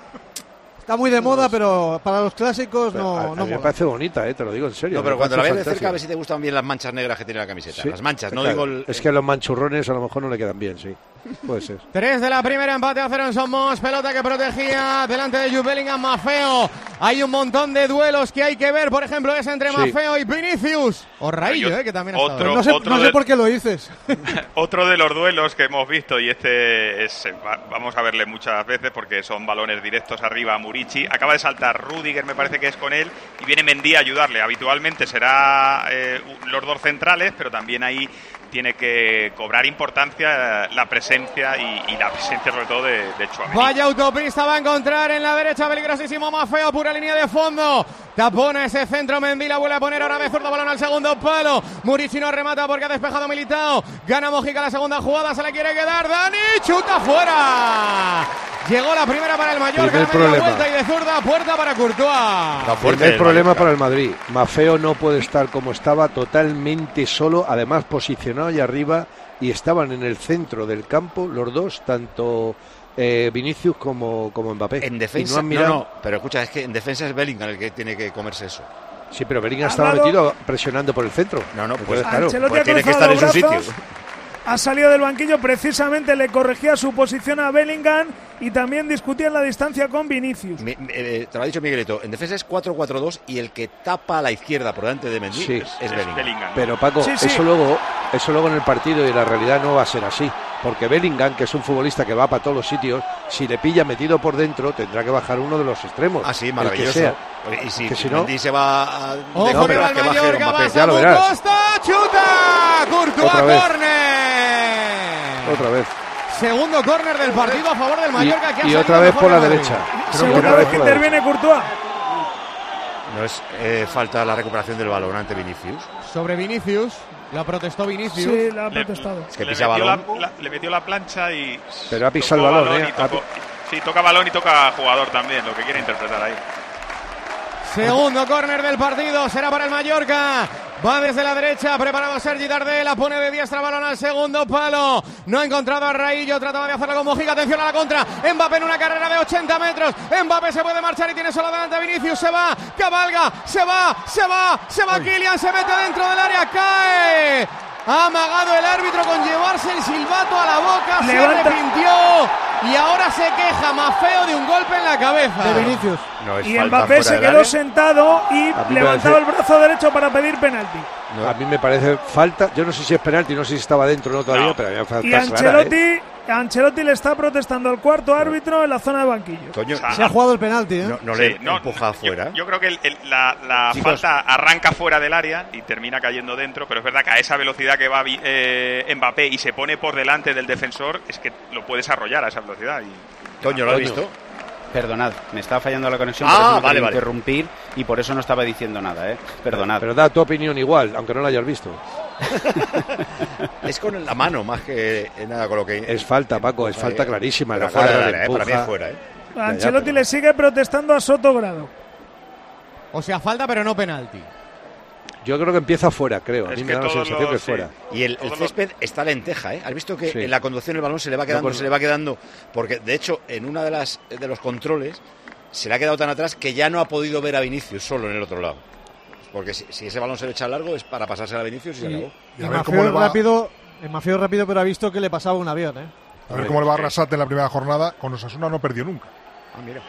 Está muy de moda, pero para los clásicos no me parece bonita, te lo digo en serio. No, pero cuando la ves de cerca, a ver si te gustan bien las manchas negras que tiene la camiseta. Sí, las manchas, no digo el... Es que los manchurrones a lo mejor no le quedan bien, sí. Puede ser. 3 de la primera, empate a 0 en Somos. Pelota que protegía delante de Jude Bellingham, Maffeo. Hay un montón de duelos que hay que ver. Por ejemplo, es entre Maffeo y Vinicius. O Raillo, que también ha estado. No sé por qué lo dices. Otro de los duelos que hemos visto, y este es, vamos a verle muchas veces porque son balones directos arriba a Murici. Acaba de saltar Rüdiger, me parece que es con él, y viene Mendy a ayudarle. Habitualmente será los dos centrales, pero también ahí tiene que cobrar importancia la presencia y la presencia sobre todo de Tchouaméni. Vaya autopista va a encontrar en la derecha, peligrosísimo Maffeo, pura línea de fondo. Tapona ese centro, Mendy la vuelve a poner ahora de zurdo, balón al segundo palo. Murici no remata porque ha despejado Militao. Gana Mojica la segunda jugada, se le quiere quedar. Dani, chuta fuera. Llegó la primera para el Mallorca, la media vuelta y de zurda, puerta para Courtois. El problema para el Madrid. Maffeo no puede estar como estaba, totalmente solo, además posicionado allá arriba, y estaban en el centro del campo los dos, tanto Vinicius como Mbappé. En defensa, no, pero escucha, es que en defensa es Bellingham el que tiene que comerse eso. Sí, pero Bellingham estaba metido presionando por el centro. No, pues claro, pues tiene que estar en su sitio. Ha salido del banquillo, precisamente le corregía su posición a Bellingham y también discutía la distancia con Vinicius. Te lo ha dicho Miguelito, en defensa es 4-4-2 y el que tapa a la izquierda por delante de Mendy es Bellingham. Pero Paco, sí. Eso luego en el partido y la realidad no va a ser así, porque Bellingham, que es un futbolista que va para todos los sitios, si le pilla metido por dentro tendrá que bajar uno de los extremos. Ah, sí, maravilloso. Y si no, Mendy se va a... ¡Ojo que va el Mallorca! ¡Va a Costa! ¡Chuta! ¡Courtois, córner! Otra vez. Segundo córner del partido a favor del Mallorca. Y otra vez por la derecha. Segunda vez que interviene Courtois. No es falta la recuperación del balón ante Vinicius. Sobre Vinicius. La protestó Vinicius. Sí, la ha protestado. Es que pisa balón. Le metió la plancha y... Pero ha pisado el balón, Sí, toca balón y toca jugador también, lo que quiere interpretar ahí. Segundo córner del partido, será para el Mallorca. Va desde la derecha, preparado Sergi Darder, la pone de diestra, balón al segundo palo. No ha encontrado a Raillo, trataba de hacerlo con Mojica, atención a la contra. Mbappé en una carrera de 80 metros. Mbappé se puede marchar y tiene solo delante a Vinicius, se va, cabalga, se va Kylian, se mete dentro del área, cae. Ha amagado el árbitro con llevarse el silbato a la boca, se arrepintió y ahora se queja Maffeo de un golpe en la cabeza. De Vinicius. Y Mbappé se quedó sentado y levantaba el brazo derecho para pedir penalti. A mí me parece falta, yo no sé si es penalti, no sé si estaba dentro o no todavía, pero a mí me falta. Y Ancelotti le está protestando al cuarto árbitro en la zona de banquillo. Coño, se ha jugado el penalti, No le empuja afuera. Yo creo que la falta arranca fuera del área y termina cayendo dentro, pero es verdad que a esa velocidad que va Mbappé y se pone por delante del defensor, es que lo puede desarrollar a esa velocidad. Toño, ¿lo has visto? Perdonad, me estaba fallando la conexión, vale. interrumpir y por eso no estaba diciendo nada, perdonad. Pero da tu opinión igual, aunque no la hayas visto. Es con la mano más que nada con lo que... Es falta, Paco, es falta clarísima. Para mí es fuera, Ancelotti le sigue protestando a Soto Grado. O sea, falta pero no penalti. Yo creo que empieza fuera, creo. A mí me da la sensación que sí. fuera. Y el césped está lenteja, ¿eh? ¿Has visto que en la conducción el balón se le va quedando? Porque, de hecho, en una de los controles se le ha quedado tan atrás que ya no ha podido ver a Vinicius solo en el otro lado. Porque si ese balón se le echa largo es para pasarse a Vinicius y se acabó. Y Mafio rápido, pero ha visto que le pasaba un avión, ¿eh? A ver cómo le va a Arrasate en la primera jornada. Con Osasuna no perdió nunca. Ah, mira.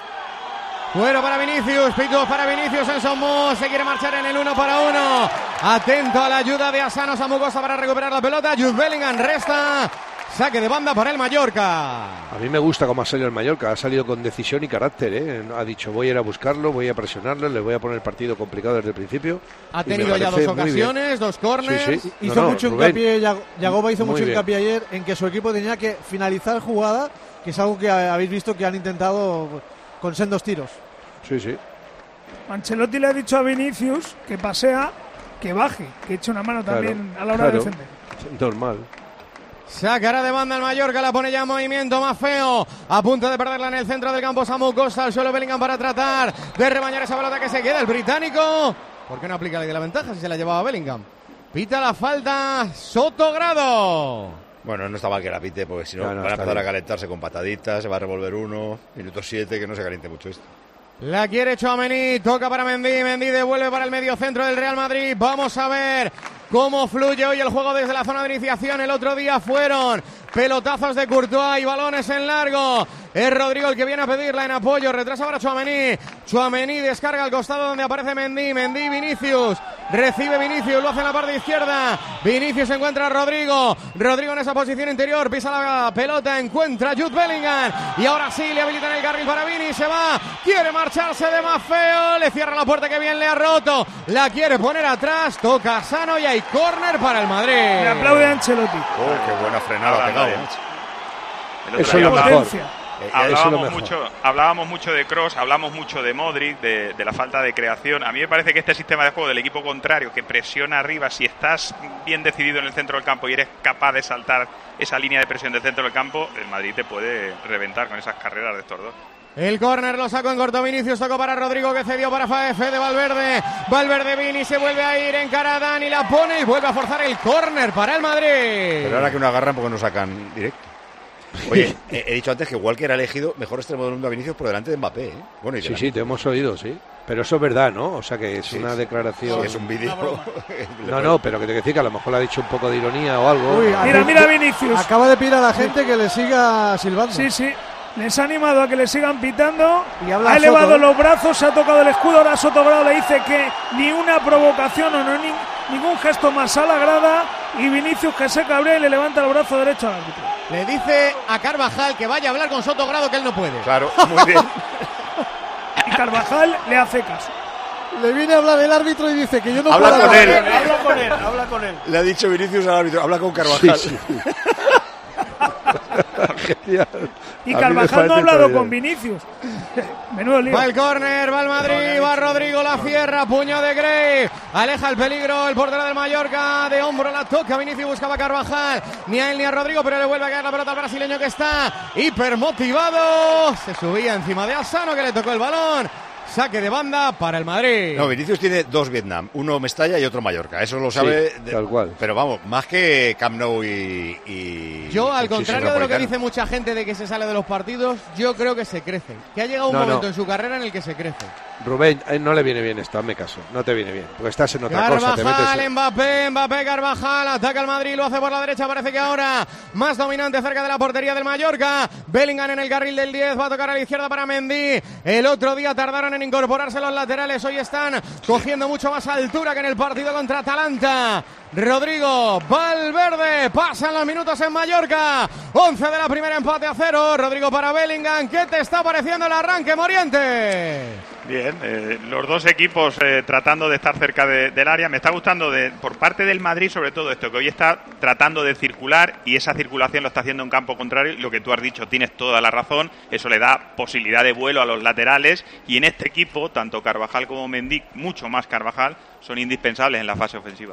Bueno para Vinicius, pitos para Vinicius en Somos, se quiere marchar en el 1-1. Atento a la ayuda de Asano Samugosa para recuperar la pelota. Jude Bellingham resta. Saque de banda para el Mallorca. A mí me gusta cómo ha salido el Mallorca, ha salido con decisión y carácter, ¿eh? Ha dicho, voy a ir a buscarlo, voy a presionarlo, le voy a poner el partido complicado desde el principio. Ha tenido ya 2 ocasiones, 2 córners. Sí. Hizo mucho hincapié, Yagoba hizo muy mucho bien. hincapié ayer en que su equipo tenía que finalizar jugada, que es algo que habéis visto que han intentado con sendos tiros. Sí. Ancelotti le ha dicho a Vinicius que pasea, que baje, que eche una mano también a la hora de defender. Normal. Sacará de banda el Mallorca, la pone ya en movimiento más feo. A punto de perderla en el centro del campo Samu Costa, al suelo Bellingham para tratar de rebañar esa pelota que se queda el británico. ¿Por qué no aplica la de la ventaja si se la llevaba Bellingham? Pita la falta Sotogrado. Bueno, no está mal que la pite, porque si no van a empezar a calentarse con pataditas, se va a revolver uno, minuto 7, que no se caliente mucho esto. La quiere Tchouaméni, toca para Mendy, Mendy devuelve para el medio centro del Real Madrid. Vamos a ver cómo fluye hoy el juego desde la zona de iniciación. El otro día fueron pelotazos de Courtois y balones en largo. Es Rodrigo el que viene a pedirla en apoyo. Retrasa ahora Tchouaméni. Tchouaméni descarga al costado donde aparece Mendy. Mendy, Vinicius. Recibe Vinicius, lo hace en la parte izquierda. Vinicius encuentra a Rodrigo. Rodrigo en esa posición interior. Pisa la pelota, encuentra a Jude Bellingham. Y ahora sí, le habilitan el carril para Vini. Se va. Quiere marcharse de más feo. Le cierra la puerta que bien le ha roto. La quiere poner atrás. Toca Sano y hay córner para el Madrid. Le aplaude a Ancelotti. Oh, qué buena frenada ha pegado. Eso es lo mejor. Hablábamos mucho de Kroos, hablamos mucho de Modric, de la falta de creación. A mí me parece que este sistema de juego del equipo contrario, que presiona arriba, si estás bien decidido en el centro del campo y eres capaz de saltar esa línea de presión del centro del campo, el Madrid te puede reventar con esas carreras de estos dos. El córner lo sacó en corto Vinicius, tocó para Rodrigo que cedió para Fede Valverde. Valverde Vini se vuelve a ir, encara a Dani, la pone y vuelve a forzar el córner para el Madrid. Pero ahora que no agarran porque no sacan directo. Oye, he dicho antes que Walker ha elegido mejor extremo del mundo a Vinicius por delante de Mbappé, ¿eh? Bueno, y sí, te hemos oído, sí. Pero eso es verdad, ¿no? O sea que es una declaración... Sí, es un vídeo. No, pero que te decir que a lo mejor le ha dicho un poco de ironía o algo. Uy, mira Vinicius. Acaba de pedir a la gente que le siga silbando. Sí. Les ha animado a que le sigan pitando. Y ha elevado los brazos, se ha tocado el escudo. Ahora Sotogrado le dice que ni una provocación o ningún gesto más a la grada. Y Vinicius, que se cabrea y le levanta el brazo derecho al árbitro. Le dice a Carvajal que vaya a hablar con Sotogrado, que él no puede. Claro, muy bien. Y Carvajal le hace caso. Le viene a hablar el árbitro y dice que yo no habla puedo con él. Habla con él. Le ha dicho Vinicius al árbitro, habla con Carvajal. Sí. Y Carvajal no ha hablado con Vinicius. Menudo lío. Va el córner, va el Madrid, va Rodrigo, la cierra, puño de Grey. Aleja el peligro, el portero del Mallorca, de hombro la toca Vinicius, buscaba a Carvajal. Ni a él ni a Rodrigo, pero le vuelve a caer la pelota al brasileño que está hipermotivado. Se subía encima de Asano, que le tocó el balón. Saque de banda para el Madrid. No, Vinicius tiene 2 Vietnam, uno Mestalla y otro Mallorca. Eso lo sabe. Sí, tal cual. Pero vamos, más que Camp Nou y yo, al contrario de lo que dice mucha gente de que se sale de los partidos, yo creo que se crece. Que ha llegado un momento en su carrera en el que se crece. Rubén, no le viene bien esto, hazme caso. No te viene bien, porque estás en otra cosa. Carvajal, Mbappé, Carvajal, ataca al Madrid, lo hace por la derecha, parece que ahora más dominante cerca de la portería del Mallorca. Bellingham en el carril del 10, va a tocar a la izquierda para Mendy. El otro día tardaron en incorporarse los laterales, hoy están cogiendo mucho más altura que en el partido contra Atalanta. Rodrigo Valverde, pasan los minutos en Mallorca, 11 de la primera, empate a 0. Rodrigo para Bellingham. ¿Qué te está pareciendo el arranque, Moriente? Bien, los dos equipos tratando de estar cerca del área. Me está gustando por parte del Madrid sobre todo esto, que hoy está tratando de circular y esa circulación lo está haciendo en campo contrario. Lo que tú has dicho, tienes toda la razón, eso le da posibilidad de vuelo a los laterales y en este equipo, tanto Carvajal como Mendy, mucho más Carvajal, son indispensables en la fase ofensiva.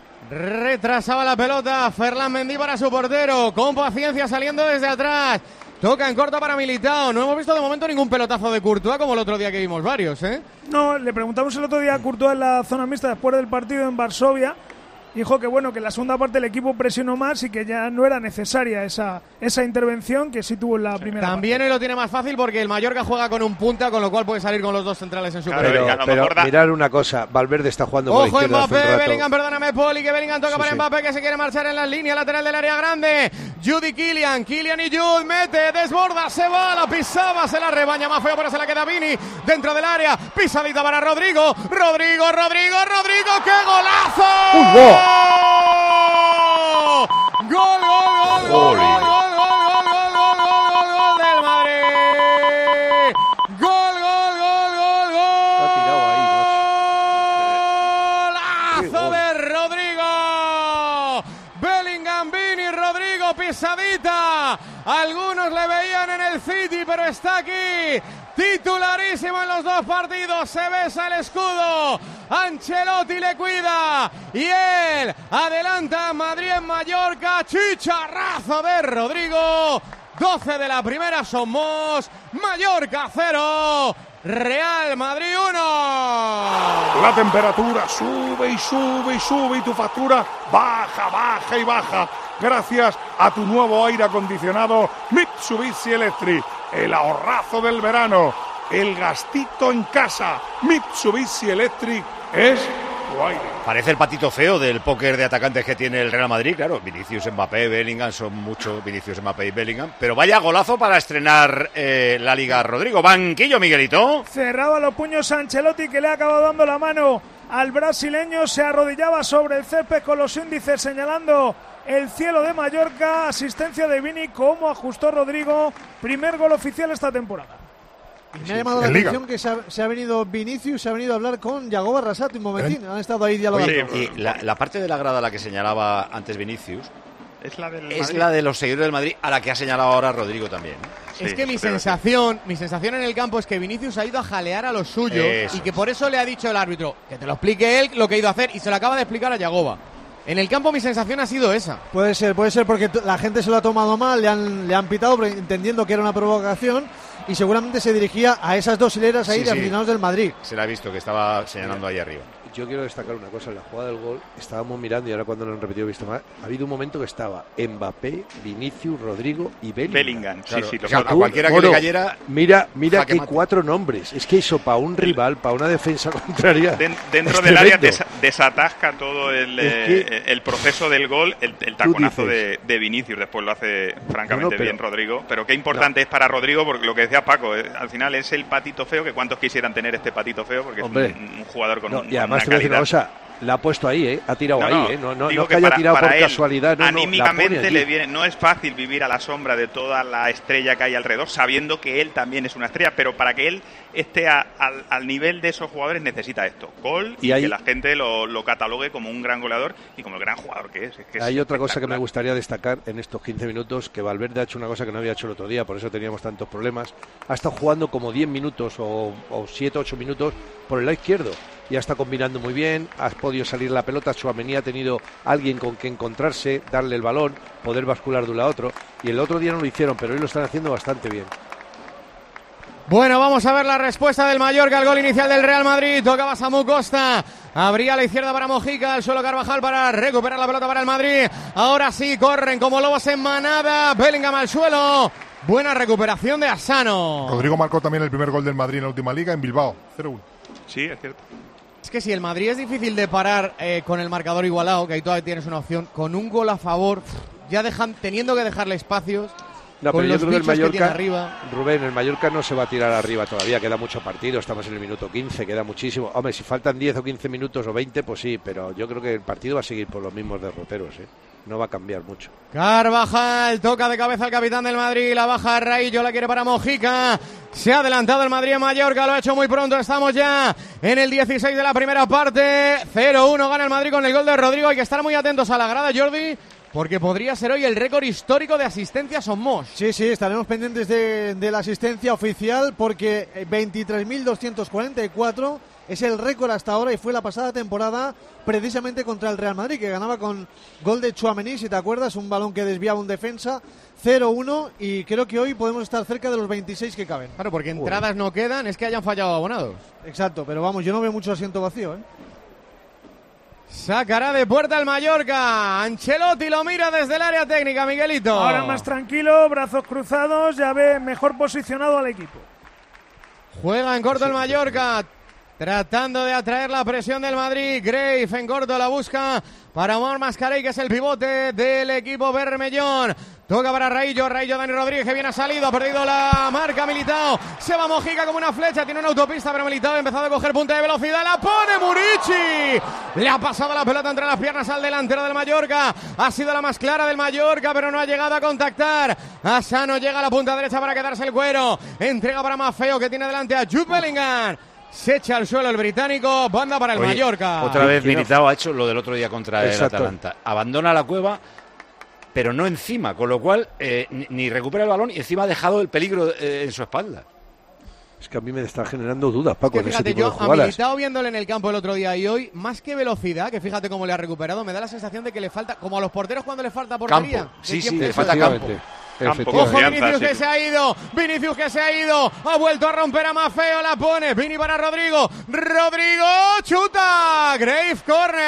Retrasaba la pelota Ferland Mendy para su portero, con paciencia saliendo desde atrás. Toca en corto para Militao. No hemos visto de momento ningún pelotazo de Courtois como el otro día que vimos varios, ¿eh? No, le preguntamos el otro día a Courtois en la zona mixta después del partido en Varsovia. Dijo que bueno, que en la segunda parte el equipo presionó más y que ya no era necesaria esa intervención que sí tuvo en la primera También parte. hoy lo tiene más fácil porque el Mallorca juega con un punta, con lo cual puede salir con los dos centrales en su Pero mirar una cosa, Valverde está jugando por la Ojo izquierda Mbappé, hace un rato. Bellingham, perdóname Poli, que Bellingham toca Sí, para sí. Mbappé, que se quiere marchar en la línea lateral del área grande. Jude y Kylian y Jude, mete, desborda, se va, la pisaba, se la rebaña más feo, pero se la queda Vini dentro del área, pisadita para Rodrigo, ¡qué golazo! ¡Gol del Madrid! ¡Golazo de Rodrigo! Bellingham, Vini, Rodrigo, pisadita. Algunos le veían en el City, pero está aquí. Titularísimo en los dos partidos, se besa el escudo, Ancelotti le cuida y él adelanta a Madrid en Mallorca, chicharrazo de Rodrigo, 12 de la primera somos, Mallorca 0, Real Madrid 1. La temperatura sube y sube y sube y tu factura baja y baja. Gracias a tu nuevo aire acondicionado Mitsubishi Electric. El ahorrazo del verano, el gastito en casa. Mitsubishi Electric es tu aire. Parece el patito feo del póker de atacantes que tiene el Real Madrid, claro. Vinicius, Mbappé, Bellingham, son muchos Vinicius, Mbappé y Bellingham. Pero vaya golazo para estrenar la Liga, Rodrigo. Banquillo, Miguelito. Cerraba los puños Ancelotti, que le ha acabado dando la mano al brasileño. Se arrodillaba sobre el césped con los índices señalando el cielo de Mallorca. Asistencia de Vini, cómo ajustó Rodrigo. Primer gol oficial esta temporada. Me ha llamado la atención que se ha venido Vinicius, se ha venido a hablar con Yago Barrasate un momentín. Han estado ahí dialogando. Oye, y la parte de la grada a la que señalaba antes Vinicius es la de los seguidores del Madrid, a la que ha señalado ahora Rodrigo también. Es que mi sensación en el campo es que Vinicius ha ido a jalear a los suyos y que por eso le ha dicho el árbitro que te lo explique él lo que ha ido a hacer y se lo acaba de explicar a Yagoba. En el campo mi sensación ha sido esa. Puede ser porque la gente se lo ha tomado mal, le han pitado entendiendo que era una provocación y seguramente se dirigía a esas dos hileras ahí de aficionados del Madrid. Se le ha visto que estaba señalando ahí arriba. Yo quiero destacar una cosa, en la jugada del gol estábamos mirando y ahora cuando lo han repetido he visto más, ha habido un momento que estaba Mbappé, Vinicius, Rodrigo y Bellingham. Claro, sí, a cualquiera que le cayera. Mira que cuatro nombres, es que eso para un rival, para una defensa contraria. Dentro del área desatasca todo el proceso del gol, el taconazo de Vinicius, después lo hace francamente bien Rodrigo, pero qué importante es para Rodrigo, porque lo que decía Paco, al final es el patito feo, que cuantos quisieran tener este patito feo, porque hombre, es un jugador con y además te voy a decir una cosa, la ha puesto ahí, ha tirado ahí, no que haya para, tirado para por él, casualidad. Anímicamente le viene, no es fácil vivir a la sombra de toda la estrella que hay alrededor, sabiendo que él también es una estrella, pero para que él esté al nivel de esos jugadores necesita esto, gol, y que la gente lo catalogue como un gran goleador y como el gran jugador que es. Hay otra cosa que me gustaría destacar en estos 15 minutos, que Valverde ha hecho una cosa que no había hecho el otro día, por eso teníamos tantos problemas. Ha estado jugando como 10 minutos o 7 o 8 minutos por el lado izquierdo. Ya está combinando muy bien, ha podido salir la pelota, Tchouaméni ha tenido alguien con que encontrarse, darle el balón, poder bascular de un lado a otro, y el otro día no lo hicieron, pero hoy lo están haciendo bastante bien. Bueno, vamos a ver la respuesta del Mallorca al gol inicial del Real Madrid. Tocaba Samu Costa, abría a la izquierda para Mojica, al suelo Carvajal para recuperar la pelota para el Madrid. Ahora sí, corren como lobos en manada, Bellingham al suelo. Buena recuperación de Asano. Rodrigo marcó también el primer gol del Madrid en la última liga en Bilbao, 0-1. Sí, es cierto. Es que si el Madrid es difícil de parar con el marcador igualado, que ahí todavía tienes una opción, con un gol a favor, ya teniendo que dejarle espacios, no, con pero los yo creo que el Mallorca, arriba. Rubén, el Mallorca no se va a tirar arriba todavía, queda mucho partido, estamos en el minuto 15, queda muchísimo. Hombre, si faltan 10 o 15 minutos o 20, pues sí, pero yo creo que el partido va a seguir por los mismos derroteros, no va a cambiar mucho. Carvajal toca de cabeza al capitán del Madrid, la baja Raillo, la quiere para Mojica. Se ha adelantado el Madrid en Mallorca, lo ha hecho muy pronto, estamos ya en el 16 de la primera parte. 0-1 gana el Madrid con el gol de Rodrigo. Hay que estar muy atentos a la grada, Jordi, porque podría ser hoy el récord histórico de asistencia Somos. Sí, estaremos pendientes de la asistencia oficial, porque 23.244 Es el récord hasta ahora y fue la pasada temporada precisamente contra el Real Madrid, que ganaba con gol de Tchouaméni, si te acuerdas, un balón que desviaba un defensa, 0-1, y creo que hoy podemos estar cerca de los 26 que caben. Claro, porque entradas no quedan, es que hayan fallado abonados. Exacto, pero vamos, yo no veo mucho asiento vacío, ¿eh? Sacará de puerta el Mallorca. Ancelotti lo mira desde el área técnica, Miguelito. Ahora más tranquilo, brazos cruzados, ya ve mejor posicionado al equipo. Juega en corto el Mallorca, tratando de atraer la presión del Madrid. Grave en corto la busca para Omar Mascarell, que es el pivote del equipo bermellón. Toca para Raillo Dani Rodríguez, que bien ha salido, ha perdido la marca Militao. Se va Mojica como una flecha, tiene una autopista, pero Militao ha empezado a coger punta de velocidad. La pone Murici. Le ha pasado la pelota entre las piernas al delantero del Mallorca. Ha sido la más clara del Mallorca, pero no ha llegado a contactar. Asano llega a la punta derecha para quedarse el cuero. Entrega para Maffeo, que tiene delante a Jude Bellingham. Se echa al suelo el británico, banda para el Mallorca. Otra vez Militao ha hecho lo del otro día contra el Atalanta. Abandona la cueva, pero no encima, con lo cual ni recupera el balón y encima ha dejado el peligro en su espalda. Es que a mí me está generando dudas, Paco, en ese tipo de jugadas. A Militao viéndole en el campo el otro día y hoy, más que velocidad, que fíjate cómo le ha recuperado, me da la sensación de que le falta, como a los porteros cuando le falta portería. Campo. Sí, le falta campo. Ojo, Vinicius que se ha ido, ha vuelto a romper a Maffeo, la pone, Vini para Rodrigo, chuta, Grave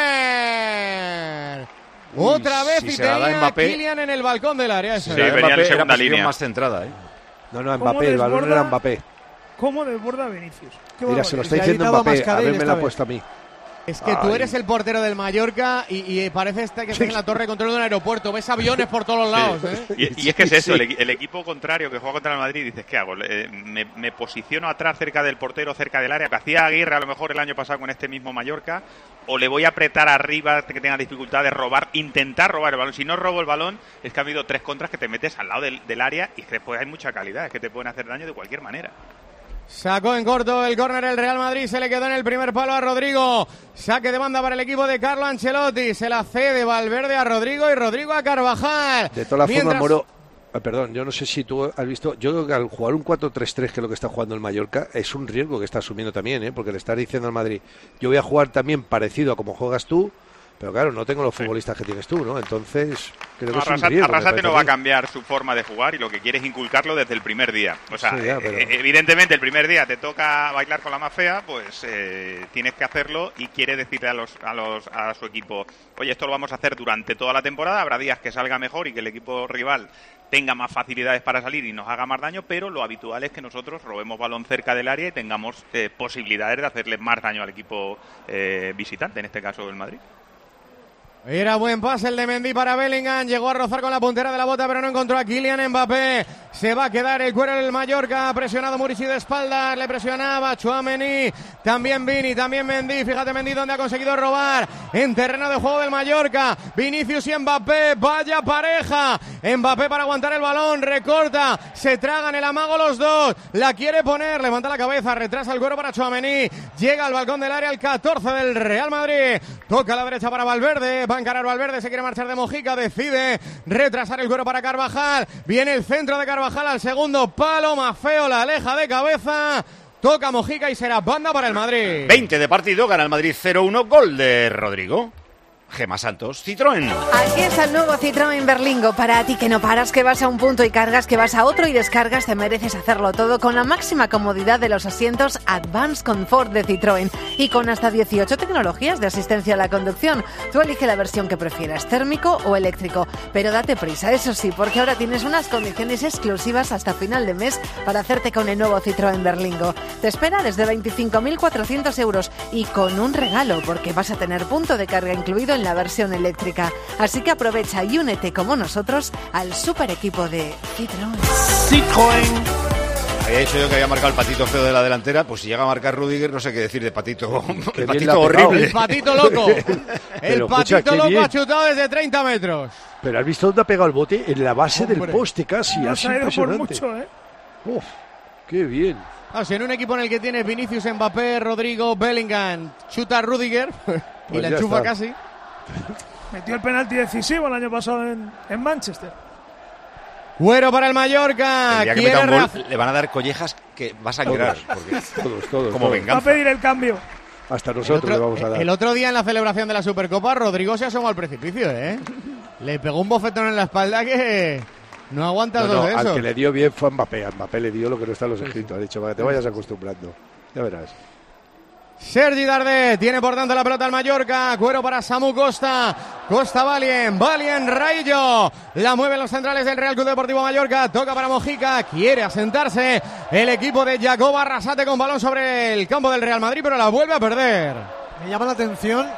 corner. Otra vez y tenía a Kylian en el balcón del área. Sí, venía en segunda línea. Más centrada, ¿eh? No, Mbappé, el balón era Mbappé. ¿Cómo desborda Vinicius? Mira, se lo está diciendo Mbappé, a ver, me la ha puesto a mí. Es que tú eres el portero del Mallorca y parece que estás en la torre de control de un aeropuerto. Ves aviones por todos los lados. Y es que es eso, el equipo contrario que juega contra el Madrid, dices, ¿qué hago? Me posiciono atrás cerca del portero, cerca del área, que hacía Aguirre a lo mejor el año pasado con este mismo Mallorca, o le voy a apretar arriba que tenga dificultad de robar, intentar robar el balón. Si no robo el balón, es que ha habido 3 contras que te metes al lado del área y después hay mucha calidad, es que te pueden hacer daño de cualquier manera. Sacó en corto el córner el Real Madrid, se le quedó en el primer palo a Rodrigo. Saque de banda para el equipo de Carlo Ancelotti. Se la cede Valverde a Rodrigo y Rodrigo a Carvajal. De todas formas, Moro, perdón, yo no sé si tú has visto, yo creo que al jugar un 4-3-3, que es lo que está jugando el Mallorca, es un riesgo que está asumiendo también, porque le está diciendo al Madrid, yo voy a jugar también parecido a como juegas tú, pero claro, no tengo los futbolistas que tienes tú, ¿no? Entonces, creo que es un riesgo. Arrasate no va a cambiar su forma de jugar y lo que quiere es inculcarlo desde el primer día. O sea, evidentemente el primer día te toca bailar con la más fea, pues tienes que hacerlo y quiere decirle a su equipo, oye, esto lo vamos a hacer durante toda la temporada, habrá días que salga mejor y que el equipo rival tenga más facilidades para salir y nos haga más daño, pero lo habitual es que nosotros robemos balón cerca del área y tengamos posibilidades de hacerle más daño al equipo visitante, en este caso el Madrid. Era buen pase el de Mendy para Bellingham. Llegó a rozar con la puntera de la bota, pero no encontró a Kylian Mbappé. Se va a quedar el cuero del Mallorca. Ha presionado Murici de espaldas. Le presionaba Tchouaméni. También Vini, también Mendy. Fíjate Mendy donde ha conseguido robar. En terreno de juego del Mallorca. Vinicius y Mbappé. Vaya pareja. Mbappé para aguantar el balón. Recorta. Se tragan el amago los dos. La quiere poner. Levanta la cabeza. Retrasa el cuero para Tchouaméni. Llega al balcón del área el 14 del Real Madrid. Toca a la derecha para Valverde. Va a encarar Valverde, se quiere marchar de Mojica, decide retrasar el cuero para Carvajal, viene el centro de Carvajal al segundo palo, Maffeo la aleja de cabeza, toca Mojica y será banda para el Madrid. 20 de partido, gana el Madrid 0-1, gol de Rodrigo. Gemma Santos, Citroën. Aquí está el nuevo Citroën Berlingo. Para ti que no paras, que vas a un punto y cargas, que vas a otro y descargas, te mereces hacerlo todo con la máxima comodidad de los asientos Advanced Comfort de Citroën y con hasta 18 tecnologías de asistencia a la conducción. Tú elige la versión que prefieras, térmico o eléctrico, pero date prisa, eso sí, porque ahora tienes unas condiciones exclusivas hasta final de mes para hacerte con el nuevo Citroën Berlingo. Te espera desde 25.400 euros y con un regalo, porque vas a tener punto de carga incluido en la versión eléctrica. Así que aprovecha y únete como nosotros al super equipo de Citroën. Había dicho yo que había marcado el patito feo de la delantera, pues si llega a marcar Rudiger, no sé qué decir de patito. El patito horrible. El patito loco. El patito loco ha chutado desde 30 metros. Pero has visto dónde ha pegado el bote, en la base del poste casi. No se ha ido por mucho, Uf, qué bien. Si en un equipo en el que tienes Vinicius, Mbappé, Rodrigo, Bellingham, chuta Rudiger y la enchufa casi. Metió el penalti decisivo el año pasado en Manchester. Cuero para el Mallorca. El día que meta un gol, le van a dar collejas que vas a llorar. Todos. Como venganza. Va a pedir el cambio. Hasta nosotros le vamos a dar. El otro día en la celebración de la Supercopa, Rodrigo se asomó al precipicio, ¿eh? Le pegó un bofetón en la espalda que no aguanta dos de eso. Al que le dio bien fue a Mbappé. A Mbappé le dio lo que no está en los escritos. Ha dicho, para que te vayas acostumbrando. Ya verás. Sergi Darder tiene por tanto la pelota al Mallorca. Cuero para Samu Costa. Costa Valien Raillo. La mueven los centrales del Real Club Deportivo Mallorca. Toca para Mojica. Quiere asentarse el equipo de Jacob Arrasate con balón sobre el campo del Real Madrid, pero la vuelve a perder. Me llama la atención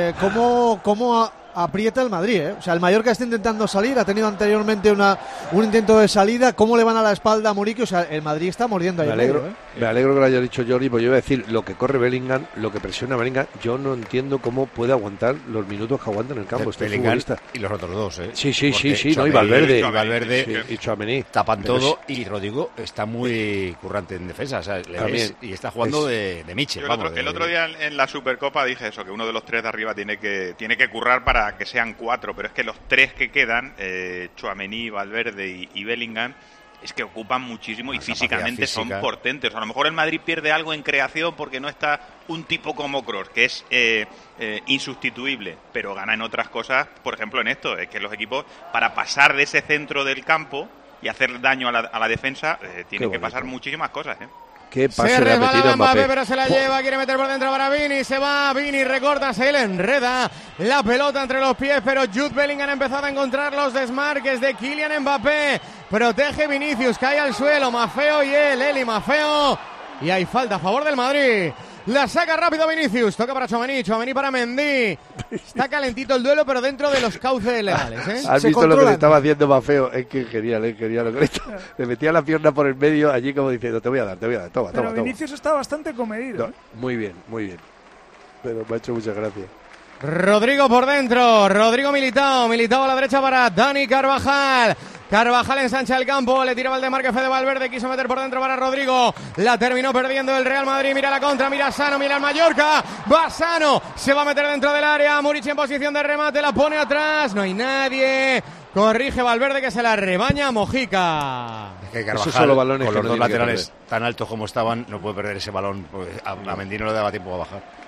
cómo aprieta el Madrid, ¿eh? O sea, el Mallorca está intentando salir, ha tenido anteriormente un intento de salida, cómo le van a la espalda a Muriqui, o sea, el Madrid está mordiendo ahí. Me alegro que lo haya dicho Jordi, pues yo iba a decir, lo que corre Bellingham, lo que presiona Bellingham, yo no entiendo cómo puede aguantar los minutos que aguanta en el campo este futbolista. Y los otros dos, ¿eh? Sí, no, y Valverde y Tchouaméni tapan todo, y Rodrigo está muy currante en defensa, o sea, y está jugando de Michel. El otro día en la Supercopa dije eso, que uno de los tres de arriba tiene que currar para que sean 4, pero es que los 3 que quedan, Tchouaméni, Valverde y Bellingham, es que ocupan muchísimo y físicamente son potentes. A lo mejor el Madrid pierde algo en creación porque no está un tipo como Kroos, que es insustituible, pero gana en otras cosas. Por ejemplo, en esto, es que los equipos, para pasar de ese centro del campo y hacer daño a la defensa, tienen que pasar muchísimas cosas, Qué pase se le ha metido Mbappé, pero se la lleva, quiere meter por dentro para Vini, se va, Vini recorta, se le enreda la pelota entre los pies, pero Jude Bellingham ha empezado a encontrar los desmarques de Kylian Mbappé, protege Vinicius, cae al suelo, Maffeo y Eli Maffeo, y hay falta a favor del Madrid. La saca rápido Vinicius, toca para Tchouaméni para Mendy. Está calentito el duelo, pero dentro de los cauces legales, ¿eh? ¿Has visto lo que le estaba haciendo Maffeo? Es que genial. Le metía la pierna por el medio allí como diciendo, te voy a dar, toma. Pero Vinicius está bastante comedido. No, muy bien. Pero me ha hecho muchas gracias. Rodrigo por dentro, Rodrigo Militao a la derecha para Dani Carvajal ensancha el campo, le tira Valdemar, Fede Valverde quiso meter por dentro para Rodrigo, la terminó perdiendo el Real Madrid, mira la contra, mira Sano, mira el Mallorca, va Sano, se va a meter dentro del área, Muriqui en posición de remate, la pone atrás, no hay nadie, corrige Valverde que se la rebaña Mojica. Es que Carvajal, solo balones con los dos laterales tan altos como estaban, no puede perder ese balón, a Mendy no le daba tiempo a bajar.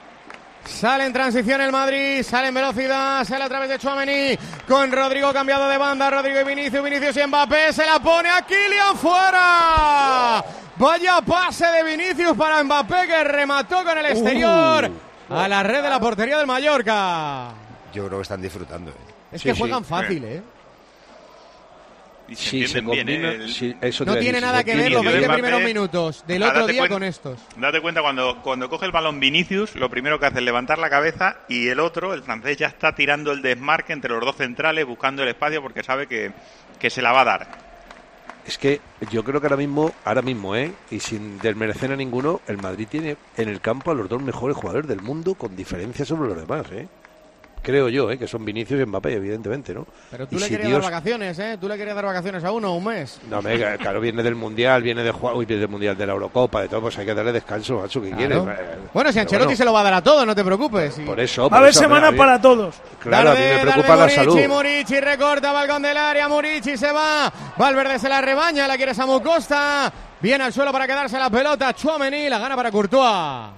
Sale en transición el Madrid, sale en velocidad, sale a través de Tchouaméni, con Rodrigo cambiado de banda, Rodrigo y Vinicius y Mbappé, se la pone a Kylian fuera. Vaya pase de Vinicius para Mbappé que remató con el exterior a la red de la portería del Mallorca. Yo creo que están disfrutando. Es que juegan fácil, Y se combina, no tiene nada que ver los 20 primeros minutos del otro día con estos. Date cuenta, cuando coge el balón Vinicius, lo primero que hace es levantar la cabeza y el otro, el francés, ya está tirando el desmarque entre los dos centrales, buscando el espacio porque sabe que se la va a dar. Es que yo creo que ahora mismo, y sin desmerecer a ninguno, el Madrid tiene en el campo a los dos mejores jugadores del mundo con diferencia sobre los demás, Creo yo, que son Vinicius y Mbappé, evidentemente, ¿no? Pero tú le querías dar vacaciones, Tú le querías dar vacaciones a uno, un mes. No, claro, viene del Mundial, viene del Mundial, de la Eurocopa, de todo, pues hay que darle descanso, macho, ¿qué quieres? Bueno, si Ancelotti se lo va a dar a todo, no te preocupes. Por eso. Va a haber semana para todos. Claro, a mí me preocupa la salud. Muriqui recorta, balcón del área, Muriqui se va, Valverde se la rebaña, la quiere Samu Costa, viene al suelo para quedarse la pelota, Tchouaméni, la gana para Courtois.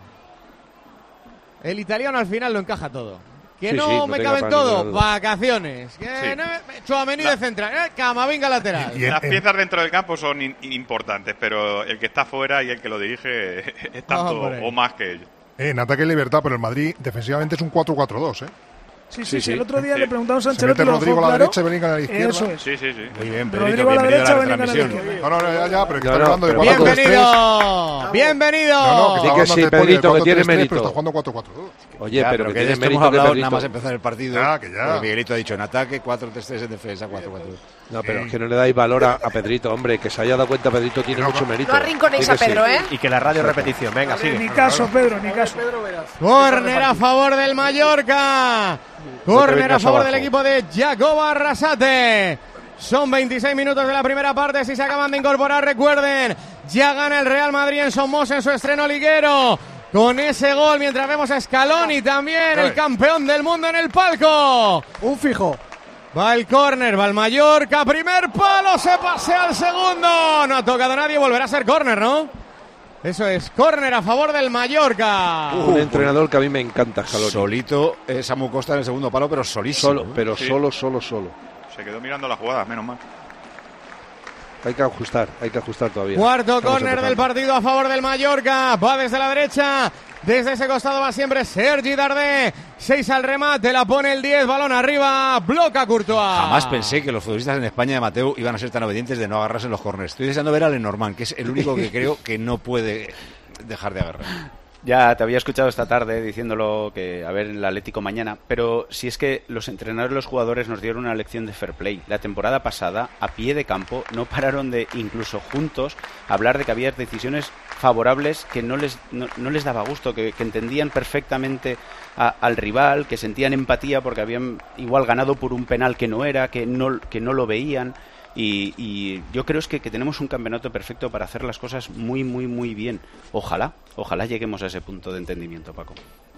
El italiano al final lo encaja todo. Que no me cabe en todo, vacaciones. Tchouaméni de central, Camavinga lateral. Las piezas dentro del campo son importantes, pero el que está fuera y el que lo dirige es tanto o más que ellos. En ataque y libertad, pero el Madrid defensivamente es un 4-4-2, Sí. El otro día le preguntamos a Ancelotti. Rodrigo a la derecha y Bellingham a la izquierda. Eso es. Sí. Muy bien, Rodrigo a la derecha, Bellingham a la izquierda. No, ya, pero que está hablando de 4-3-3. ¡Bienvenido! Di que sí, Pedrito, que tiene mérito. Pero está jugando 4-4-2. Oye, pero que tiene hemos mérito hablado nada más empezar el partido. Que ya. Miguelito ha dicho en ataque, 4-3-3 en defensa, 4-4-2. No, pero es que no le dais valor a Pedrito, hombre, que se haya dado cuenta Pedrito tiene mucho mérito. No arrinconéis a Pedro, Y que la radio repetición, venga, sigue. Ni caso, Pedro, ni caso. Córner a favor del Mallorca. Córner a favor del equipo de Jacob Arrasate. Son 26 minutos de la primera parte. Si se acaban de incorporar, recuerden, ya gana el Real Madrid en Somos en su estreno liguero. Con ese gol, mientras vemos a Scaloni también, el campeón del mundo en el palco. Un fijo. Va el córner, va el Mallorca, primer palo, se pasea al segundo. No ha tocado nadie, volverá a ser córner, ¿no? Eso es, córner a favor del Mallorca. Un entrenador que a mí me encanta, Scaloni. Solito Samu Costa en el segundo palo, pero solísimo. Solo. Se quedó mirando la jugada, menos mal. Hay que ajustar todavía. Cuarto córner del partido a favor del Mallorca. Va desde la derecha. Desde ese costado va siempre Sergi Darder. 6 al remate, la pone el 10, balón arriba, bloca Courtois. Jamás pensé que los futbolistas en España de Mateu iban a ser tan obedientes de no agarrarse en los corners. Estoy deseando ver a Lenormand, que es el único que creo que no puede dejar de agarrar. Ya te había escuchado esta tarde diciéndolo que a ver el Atlético mañana, pero si es que los entrenadores y los jugadores nos dieron una lección de fair play. La temporada pasada, a pie de campo, no pararon de, incluso juntos, hablar de que había decisiones favorables que no les daba gusto, que entendían perfectamente al rival, que sentían empatía porque habían igual ganado por un penal que no era, que no lo veían. Y yo creo que tenemos un campeonato perfecto para hacer las cosas muy, muy, muy bien. Ojalá lleguemos a ese punto de entendimiento, Paco.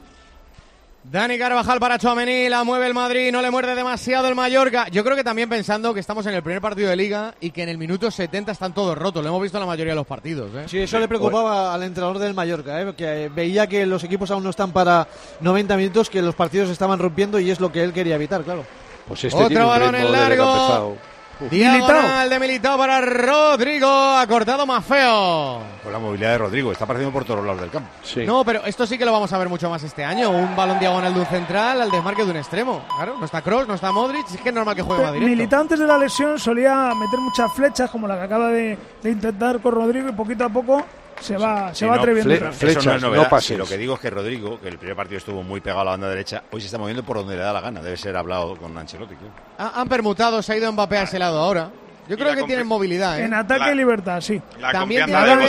Dani Carvajal para Tchouaméni, la mueve el Madrid, no le muerde demasiado el Mallorca. Yo creo que también pensando que estamos en el primer partido de Liga y que en el minuto 70 están todos rotos. Lo hemos visto en la mayoría de los partidos. Sí, eso le preocupaba al entrenador del Mallorca, que veía que los equipos aún no están para 90 minutos, que los partidos estaban rompiendo y es lo que él quería evitar, claro. Pues otro balón en largo. Diagonal de Militao para Rodrigo, ha cortado más feo. Con la movilidad de Rodrigo, está apareciendo por todos lados del campo. Sí. No, pero esto sí que lo vamos a ver mucho más este año. Un balón diagonal de un central al desmarque de un extremo. Claro, no está Kroos, no está Modric, es que es normal que juegue más directo. Militao antes de la lesión solía meter muchas flechas, como la que acaba de intentar con Rodrigo, y poquito a poco se va atreviendo. Flechas, no es novedad. Sí, lo que digo es que Rodrigo, que el primer partido estuvo muy pegado a la banda derecha, hoy se está moviendo por donde le da la gana. Debe ser hablado con Ancelotti, creo. Han permutado, se ha ido Mbappé a ese lado ahora. Yo creo que tienen movilidad. En ataque y libertad, sí. También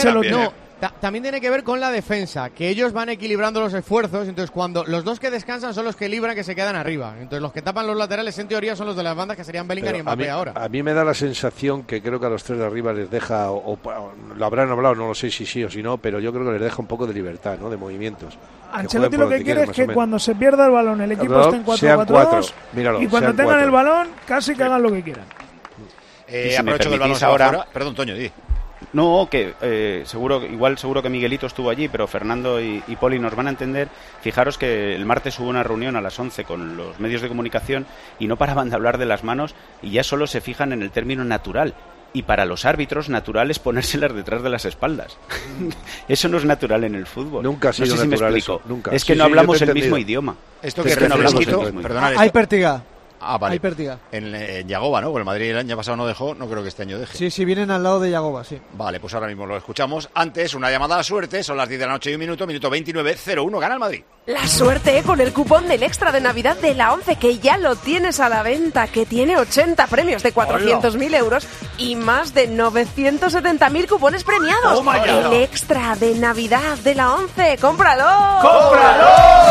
tiene que ver con la defensa, que ellos van equilibrando los esfuerzos. Entonces, cuando los dos que descansan son los que libran, que se quedan arriba. Entonces, los que tapan los laterales, en teoría, son los de las bandas, que serían Bellingham y Mbappé ahora. A mí me da la sensación que creo que a los tres de arriba les deja, o lo habrán hablado, no lo sé si sí o si no, pero yo creo que les deja un poco de libertad, ¿no? De movimientos. Ancelotti lo que quiere es que cuando se pierda el balón, el equipo esté en 4-4-2 y cuando tengan el balón, casi que hagan lo que quieran. Aprovecho que el balón ahora. Fuera. Perdón, Toño, di. No, que seguro que Miguelito estuvo allí, pero Fernando y Poli nos van a entender. Fijaros que el martes hubo una reunión a las 11 con los medios de comunicación y no paraban de hablar de las manos y ya solo se fijan en el término natural. Y para los árbitros, natural es ponérselas detrás de las espaldas. Eso no es natural en el fútbol. Nunca ha sido natural. Si me explico. Eso, nunca. Es que no hablamos el mismo idioma. Esto que no hablamos el mismo idioma. Hay pértiga. Vale. Hay pértiga. En Yagoba, ¿no? Porque el Madrid el año pasado no dejó, no creo que este año deje. Sí, vienen al lado de Yagoba, sí. Vale, pues ahora mismo lo escuchamos. Antes, una llamada a la suerte, son las 10 de la noche y un minuto 29:01, gana el Madrid. La suerte con el cupón del Extra de Navidad de la 11, que ya lo tienes a la venta, que tiene 80 premios de 400.000 euros y más de 970.000 cupones premiados. El Extra de Navidad de la 11, ¡cómpralo! ¡Cómpralo!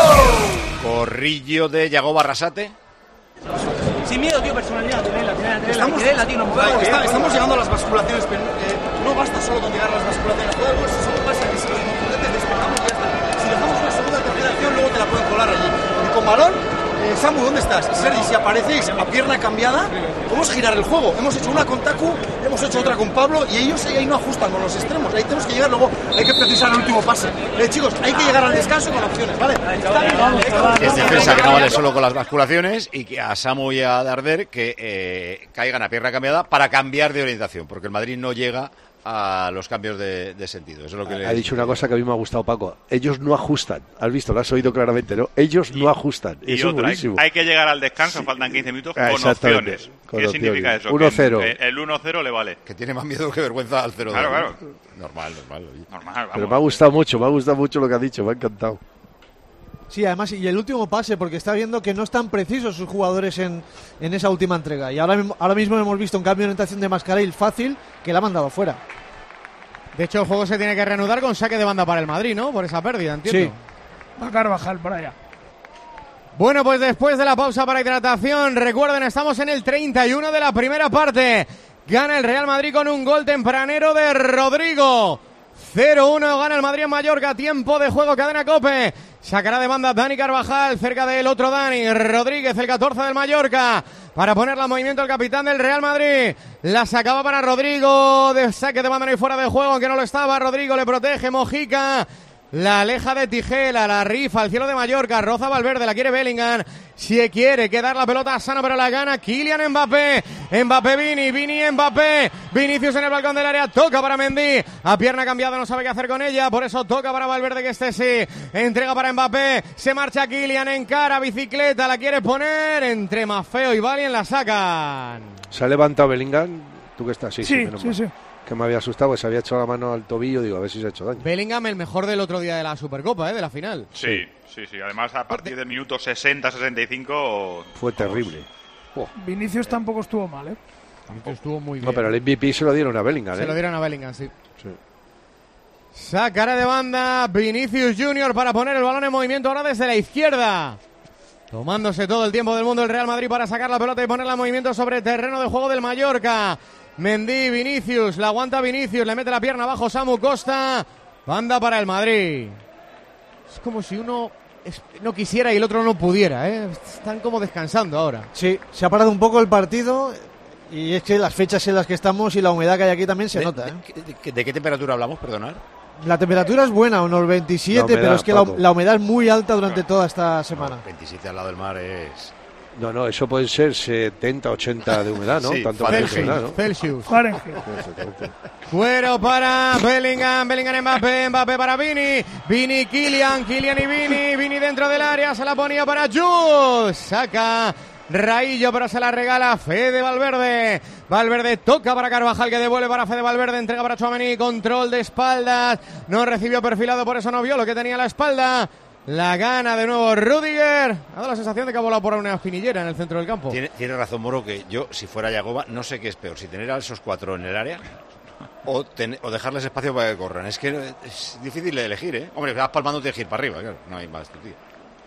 Corrillo de Yagoba Arrasate. Sin miedo, tío, personalidad. Estamos llegando a las basculaciones, pero no basta solo con llegar a las basculaciones. Todo el bolso solo pasa que si los potentes despejamos ya está. Si dejamos una segunda o tercera acción, luego te la pueden colar allí. Y con balón, Samu, ¿dónde estás? Y Sergi, si aparecéis a pierna cambiada, podemos girar el juego. Hemos hecho una con Taku, hemos hecho otra con Pablo y ellos ahí no ajustan con los extremos. Ahí tenemos que llegar, luego hay que precisar el último pase. Chicos, hay que llegar al descanso con opciones, ¿vale? Es defensa que no vale solo con las basculaciones y que a Samu y a Darder que caigan a pierna cambiada para cambiar de orientación, porque el Madrid no llega a los cambios de sentido. Eso es lo que ha dicho una cosa que a mí me ha gustado, Paco. Ellos no ajustan. Has visto, lo has oído claramente, ¿no? Ellos no ajustan. Y eso otra, es buenísimo. Hay que llegar al descanso, faltan 15 minutos con opciones. ¿Qué significa eso? 1-0. El 1-0 le vale. Que tiene más miedo que vergüenza al 0-2. Claro. Normal. Pero me ha gustado mucho lo que ha dicho, me ha encantado. Sí, además, y el último pase, porque está viendo que no están precisos sus jugadores en esa última entrega. Y ahora mismo hemos visto un cambio de orientación de Mascarell fácil que la ha mandado fuera. De hecho, el juego se tiene que reanudar con saque de banda para el Madrid, ¿no? Por esa pérdida, entiendo. Sí. Va a Carvajal por allá. Bueno, pues después de la pausa para hidratación, recuerden, estamos en el 31 de la primera parte. Gana el Real Madrid con un gol tempranero de Rodrigo. 0-1 gana el Madrid en Mallorca. Tiempo de juego, cadena COPE. Sacará de banda Dani Carvajal, cerca del otro Dani, Rodríguez, el 14 del Mallorca, para ponerla en movimiento el capitán del Real Madrid. La sacaba para Rodrigo, de saque de banda y fuera de juego, aunque no lo estaba. Rodrigo le protege, Mojica. La aleja de Tijela, la rifa al cielo de Mallorca, roza Valverde, la quiere Bellingham, si quiere quedar la pelota sana pero la gana Kylian Mbappé, Vini, Mbappé, Vinicius en el balcón del área, toca para Mendy, a pierna cambiada no sabe qué hacer con ella, por eso toca para Valverde que sí, entrega para Mbappé, se marcha Kylian, encara, bicicleta, la quiere poner, entre Maffeo y Valien la sacan. ¿Se ha levantado Bellingham? ¿Tú que estás? Sí. Que me había asustado, que se había hecho la mano al tobillo, digo, a ver si se ha hecho daño. Bellingham el mejor del otro día de la Supercopa, de la final. Sí. Además, a partir del minuto 60-65... Fue terrible. Vinicius tampoco estuvo mal, ¿eh? Vinicius estuvo muy bien. No, pero el MVP se lo dieron a Bellingham, Se lo dieron a Bellingham, sí. Sacará de banda Vinicius Junior para poner el balón en movimiento ahora desde la izquierda. Tomándose todo el tiempo del mundo el Real Madrid para sacar la pelota y ponerla en movimiento sobre terreno de juego del Mallorca. Mendy, Vinicius, la aguanta Vinicius, le mete la pierna abajo Samu Costa, banda para el Madrid. Es como si uno no quisiera y el otro no pudiera, ¿eh? Están como descansando ahora. Sí, se ha parado un poco el partido y es que las fechas en las que estamos y la humedad que hay aquí también se nota, ¿eh? ¿De qué temperatura hablamos, perdonad? La temperatura es buena, unos 27, humedad, pero es que la humedad es muy alta durante toda esta semana. 27 al lado del mar es... No, eso puede ser 70, 80 de humedad, ¿no? Sí, tanto humedad, ¿no? Celsius. Fahrenheit. Fuero para Bellingham, Mbappé para Vini, Kylian y Vini dentro del área, se la ponía para Jude, saca Raillo, pero se la regala Fede Valverde toca para Carvajal, que devuelve para Fede Valverde, entrega para Tchouaméni, control de espaldas, no recibió perfilado, por eso no vio lo que tenía a la espalda. La gana de nuevo Rüdiger. Ha dado la sensación de que ha volado por una espinillera en el centro del campo. Tiene razón Moro, que yo, si fuera Yagoba, no sé qué es peor, si tener a esos cuatro en el área o dejarles espacio para que corran. Es que es difícil de elegir, ¿eh? Hombre, vas palmando, tienes que ir para arriba, claro. No hay más, tío.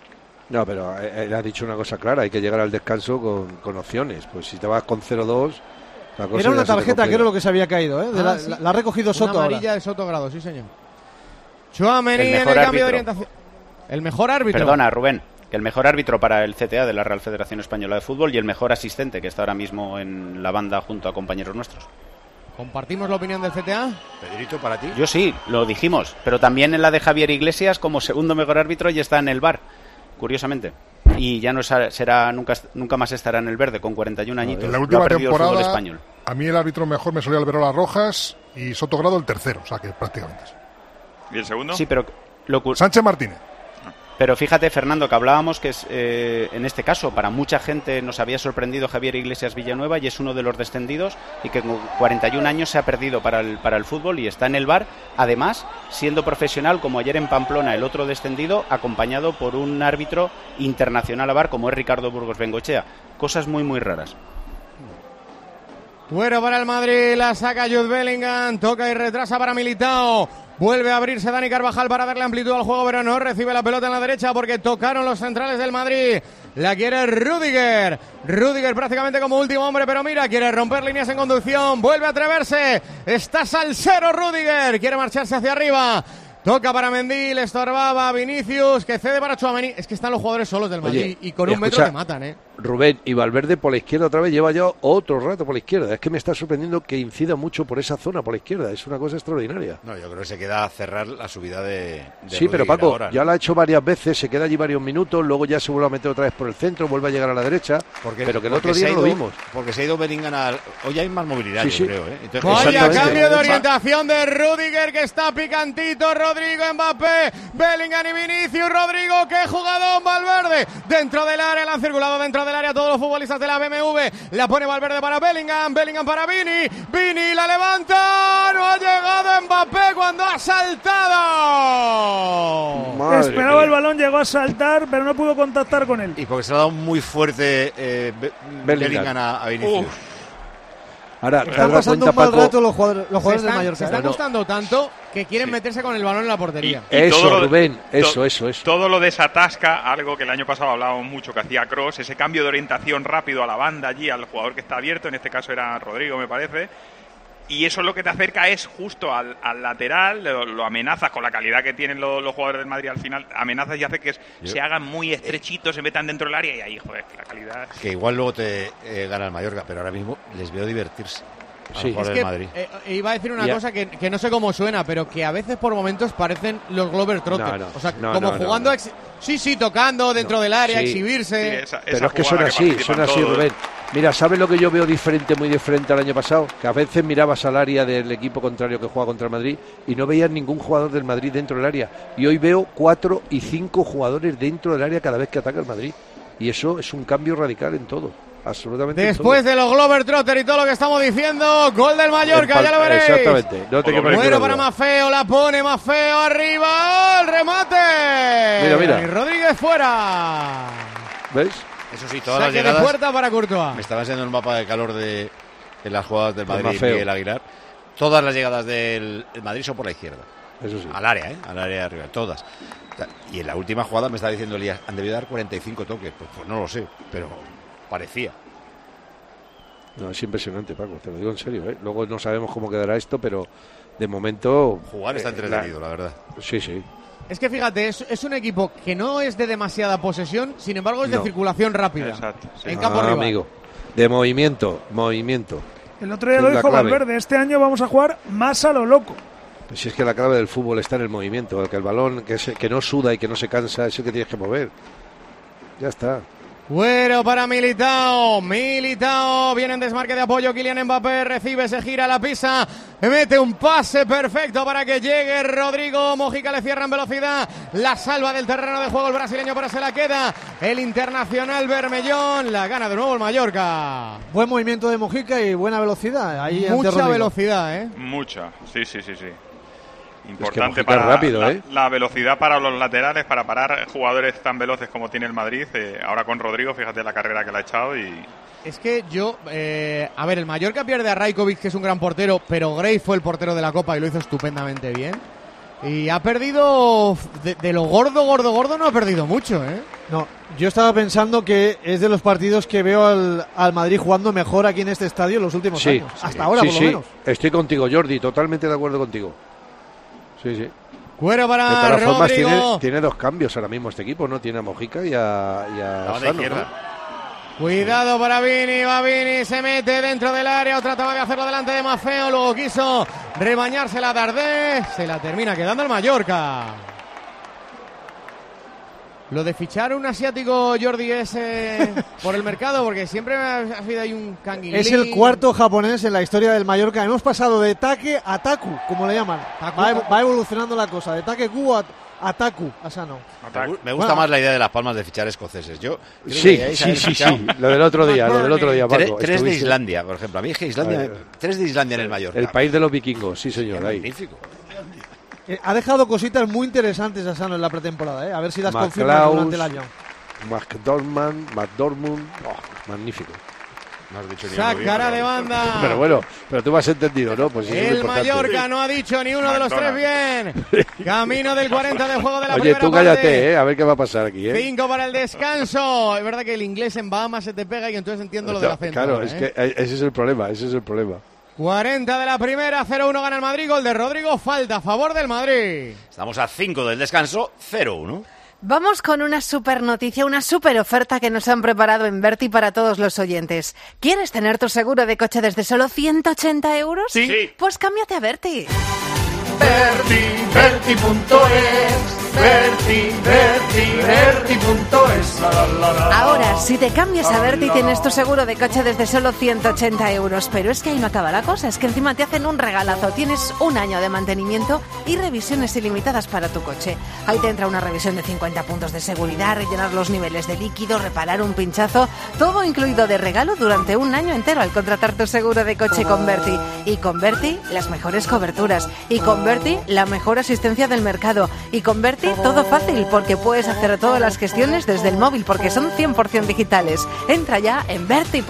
No, pero él ha dicho una cosa clara, hay que llegar al descanso con opciones. Pues si te vas con 0-2... Era una tarjeta, que era lo que se había caído, ¿eh? La ha recogido Soto. Una amarilla ahora de Soto Grado, sí señor. Tchouaméni en el cambio de orientación. El mejor árbitro. Perdona, Rubén, que el mejor árbitro para el CTA de la Real Federación Española de Fútbol y el mejor asistente que está ahora mismo en la banda junto a compañeros nuestros. ¿Compartimos la opinión del CTA? Pedrito, ¿para ti? Yo sí, lo dijimos, pero también en la de Javier Iglesias como segundo mejor árbitro y está en el VAR, curiosamente. Y ya no será nunca más estará en el verde con 41 añitos. En la última temporada, español. A mí el árbitro mejor me solía Alberola Rojas y Soto Grado el tercero, o sea que prácticamente es. ¿Y el segundo? Sí, pero Sánchez Martínez. Pero fíjate, Fernando, que hablábamos que en este caso para mucha gente nos había sorprendido Javier Iglesias Villanueva y es uno de los descendidos y que con 41 años se ha perdido para el fútbol y está en el VAR, además siendo profesional como ayer en Pamplona el otro descendido, acompañado por un árbitro internacional a VAR como es Ricardo Burgos Bengoechea. Cosas muy muy raras. Fuera para el Madrid, la saca Jude Bellingham, toca y retrasa para Militao. Vuelve a abrirse Dani Carvajal para darle amplitud al juego, pero no recibe la pelota en la derecha porque tocaron los centrales del Madrid. La quiere Rüdiger. Rüdiger prácticamente como último hombre, pero mira, quiere romper líneas en conducción. Vuelve a atreverse. Está salsero Rüdiger. Quiere marcharse hacia arriba. Toca para Mendy, le estorbaba Vinicius, que cede para Tchouaméni. Es que están los jugadores solos del Madrid. Oye, y con un metro te matan, ¿eh? Rubén, y Valverde por la izquierda otra vez, lleva ya otro rato por la izquierda. Es que me está sorprendiendo que incida mucho por esa zona por la izquierda. Es una cosa extraordinaria. No, yo creo que se queda a cerrar la subida de sí, pero Paco, ahora, ¿no? Ya la ha hecho varias veces, se queda allí varios minutos, luego ya se vuelve a meter otra vez por el centro, vuelve a llegar a la derecha. Pero que el otro día no lo vimos. Porque se ha ido Bellingham hoy hay más movilidad, sí, yo creo, ¿eh? Entonces, vaya cambio de orientación de Rüdiger, que está picantito. Rodrigo, Mbappé, Bellingham y Vinicius. Rodrigo, qué jugadón. Valverde dentro del área, la han circulado dentro del área todos los futbolistas de la BMW, la pone Valverde para Bellingham para Vini la levanta, no ha llegado Mbappé cuando ha saltado. Esperaba el balón, llegó a saltar, pero no pudo contactar con él. Y porque se le ha dado muy fuerte Bellingham a Vinicius. Ahora, están pasando un mal rato los jugadores del Mallorca. Se están gustando tanto que quieren meterse con el balón en la portería. Eso, Rubén, eso. Todo lo desatasca, algo que el año pasado hablábamos mucho que hacía Kroos, ese cambio de orientación rápido a la banda allí, al jugador que está abierto, en este caso era Rodrigo, me parece. Y eso lo que te acerca es justo al lateral, lo amenazas con la calidad que tienen los jugadores del Madrid al final, amenazas y hace que se hagan muy estrechitos, se metan dentro del área y ahí, joder, la calidad... Que igual luego te gana el Mallorca, pero ahora mismo les veo divertirse. Sí. Es que, Madrid. Iba a decir una cosa que no sé cómo suena, pero que a veces por momentos parecen los Glover Trotter. O sea, como jugando... Sí, tocando dentro del área, exhibirse. Sí, pero es que suena así, Rubén. Mira, ¿sabes lo que yo veo diferente, muy diferente al año pasado? Que a veces mirabas al área del equipo contrario que juega contra el Madrid y no veías ningún jugador del Madrid dentro del área. Y hoy veo 4 y 5 jugadores dentro del área cada vez que ataca el Madrid. Y eso es un cambio radical en todo. Absolutamente. Después de los Glover Trotter y todo lo que estamos diciendo, gol del Mallorca, ya lo veréis. Exactamente. No te bueno para Maffeo, la pone Maffeo arriba, el remate. Mira. Y Rodríguez fuera. ¿Veis? Eso sí, todas las llegadas. De puerta para Courtois. Me estaba enseñando el mapa de calor de las jugadas del Madrid y el Aguilar. Todas las llegadas del Madrid son por la izquierda. Eso sí. Al área, al área de arriba, todas. Y en la última jugada me estaba diciendo Elías, han debido dar 45 toques. Pues no lo sé, pero parecía. No, es impresionante, Paco, te lo digo en serio, ¿eh? Luego no sabemos cómo quedará esto, pero de momento... Jugar está entretenido, la verdad. Sí. Es que fíjate, es un equipo que no es de demasiada posesión, sin embargo es de circulación rápida. Exacto, sí. En campo rival. Amigo, de movimiento. El otro día lo dijo Valverde, este año vamos a jugar más a lo loco. Si es que la clave del fútbol está en el movimiento, el que el balón que no suda y que no se cansa es el que tienes que mover. Ya está. Bueno, para Militao, viene en desmarque de apoyo, Kylian Mbappé recibe, se gira, la pisa, mete un pase perfecto para que llegue Rodrigo, Mojica le cierra en velocidad, la salva del terreno de juego el brasileño, pero se la queda el internacional Bermellón, la gana de nuevo el Mallorca. Buen movimiento de Mojica y buena velocidad. Ahí mucha velocidad, Mucha, sí. Importante para rápido, la velocidad para los laterales, para parar jugadores tan veloces como tiene el Madrid. Ahora con Rodrigo, fíjate la carrera que le ha echado y... Es que el Mallorca pierde a Rajkovic, que es un gran portero, pero Gray fue el portero de la Copa y lo hizo estupendamente bien. Y ha perdido, de lo gordo, no ha perdido mucho, No, yo estaba pensando que es de los partidos que veo al Madrid jugando mejor aquí en este estadio en los últimos años. Hasta ahora, por lo menos. Estoy contigo, Jordi, totalmente de acuerdo contigo. Sí. Cuero para Rodrigo. Tiene 2 cambios ahora mismo este equipo, ¿no? Tiene a Mojica y a Sano, ¿no? Cuidado para Vini, va Vini, se mete dentro del área, trataba de hacerlo delante de Maffeo, luego quiso rebañársela a Dardé, se la termina quedando el Mallorca. Lo de fichar un asiático, Jordi, es por el mercado, porque siempre ha habido ahí un canguilín. Es el 4º japonés en la historia del Mallorca. Hemos pasado de Take a Taku, como le llaman. Va evolucionando la cosa, de Take-ku a Taku, Asano. Me gusta más la idea de Las Palmas de fichar escoceses. Sí. Lo del otro día, Paco. 3 de Islandia, por ejemplo. A mí es que Islandia, 3 de Islandia en el Mallorca. El país de los vikingos, sí señor. Ahí. Magnífico. Ha dejado cositas muy interesantes Asano en la pretemporada, a ver si las confirma durante el año. McDormand, magnífico. No has dicho ni Sacará de banda. Pero bueno, pero tú me has entendido, ¿no? Pues el Mallorca no ha dicho ni uno de los 3 bien. Camino del 40 de juego de la primera parte. Oye, tú cállate, a ver qué va a pasar aquí, 5 para el descanso. Es verdad que el inglés en Bahamas se te pega y entonces entiendo lo del acento. Claro, es que ese es el problema. 40 de la primera, 0-1 gana el Madrid, gol de Rodrigo, falta a favor del Madrid. Estamos a 5 del descanso, 0-1. Vamos con una super noticia, una super oferta que nos han preparado en Berti para todos los oyentes. ¿Quieres tener tu seguro de coche desde solo 180 euros? Sí. Pues cámbiate a Berti. Berti.es. Ahora, si te cambias a Berti, tienes tu seguro de coche desde solo 180 euros. Pero es que ahí no acaba la cosa, es que encima te hacen un regalazo. Tienes 1 año de mantenimiento y revisiones ilimitadas para tu coche. Ahí te entra una revisión de 50 puntos de seguridad, rellenar los niveles de líquido, reparar un pinchazo, todo incluido de regalo durante 1 año entero al contratar tu seguro de coche con Berti. Y con Berti, las mejores coberturas. Y con Berti, la mejor asistencia del mercado. Y con Berti, todo fácil, porque puedes hacer todas las gestiones desde el móvil, porque son 100% digitales. Entra ya en Berti.es.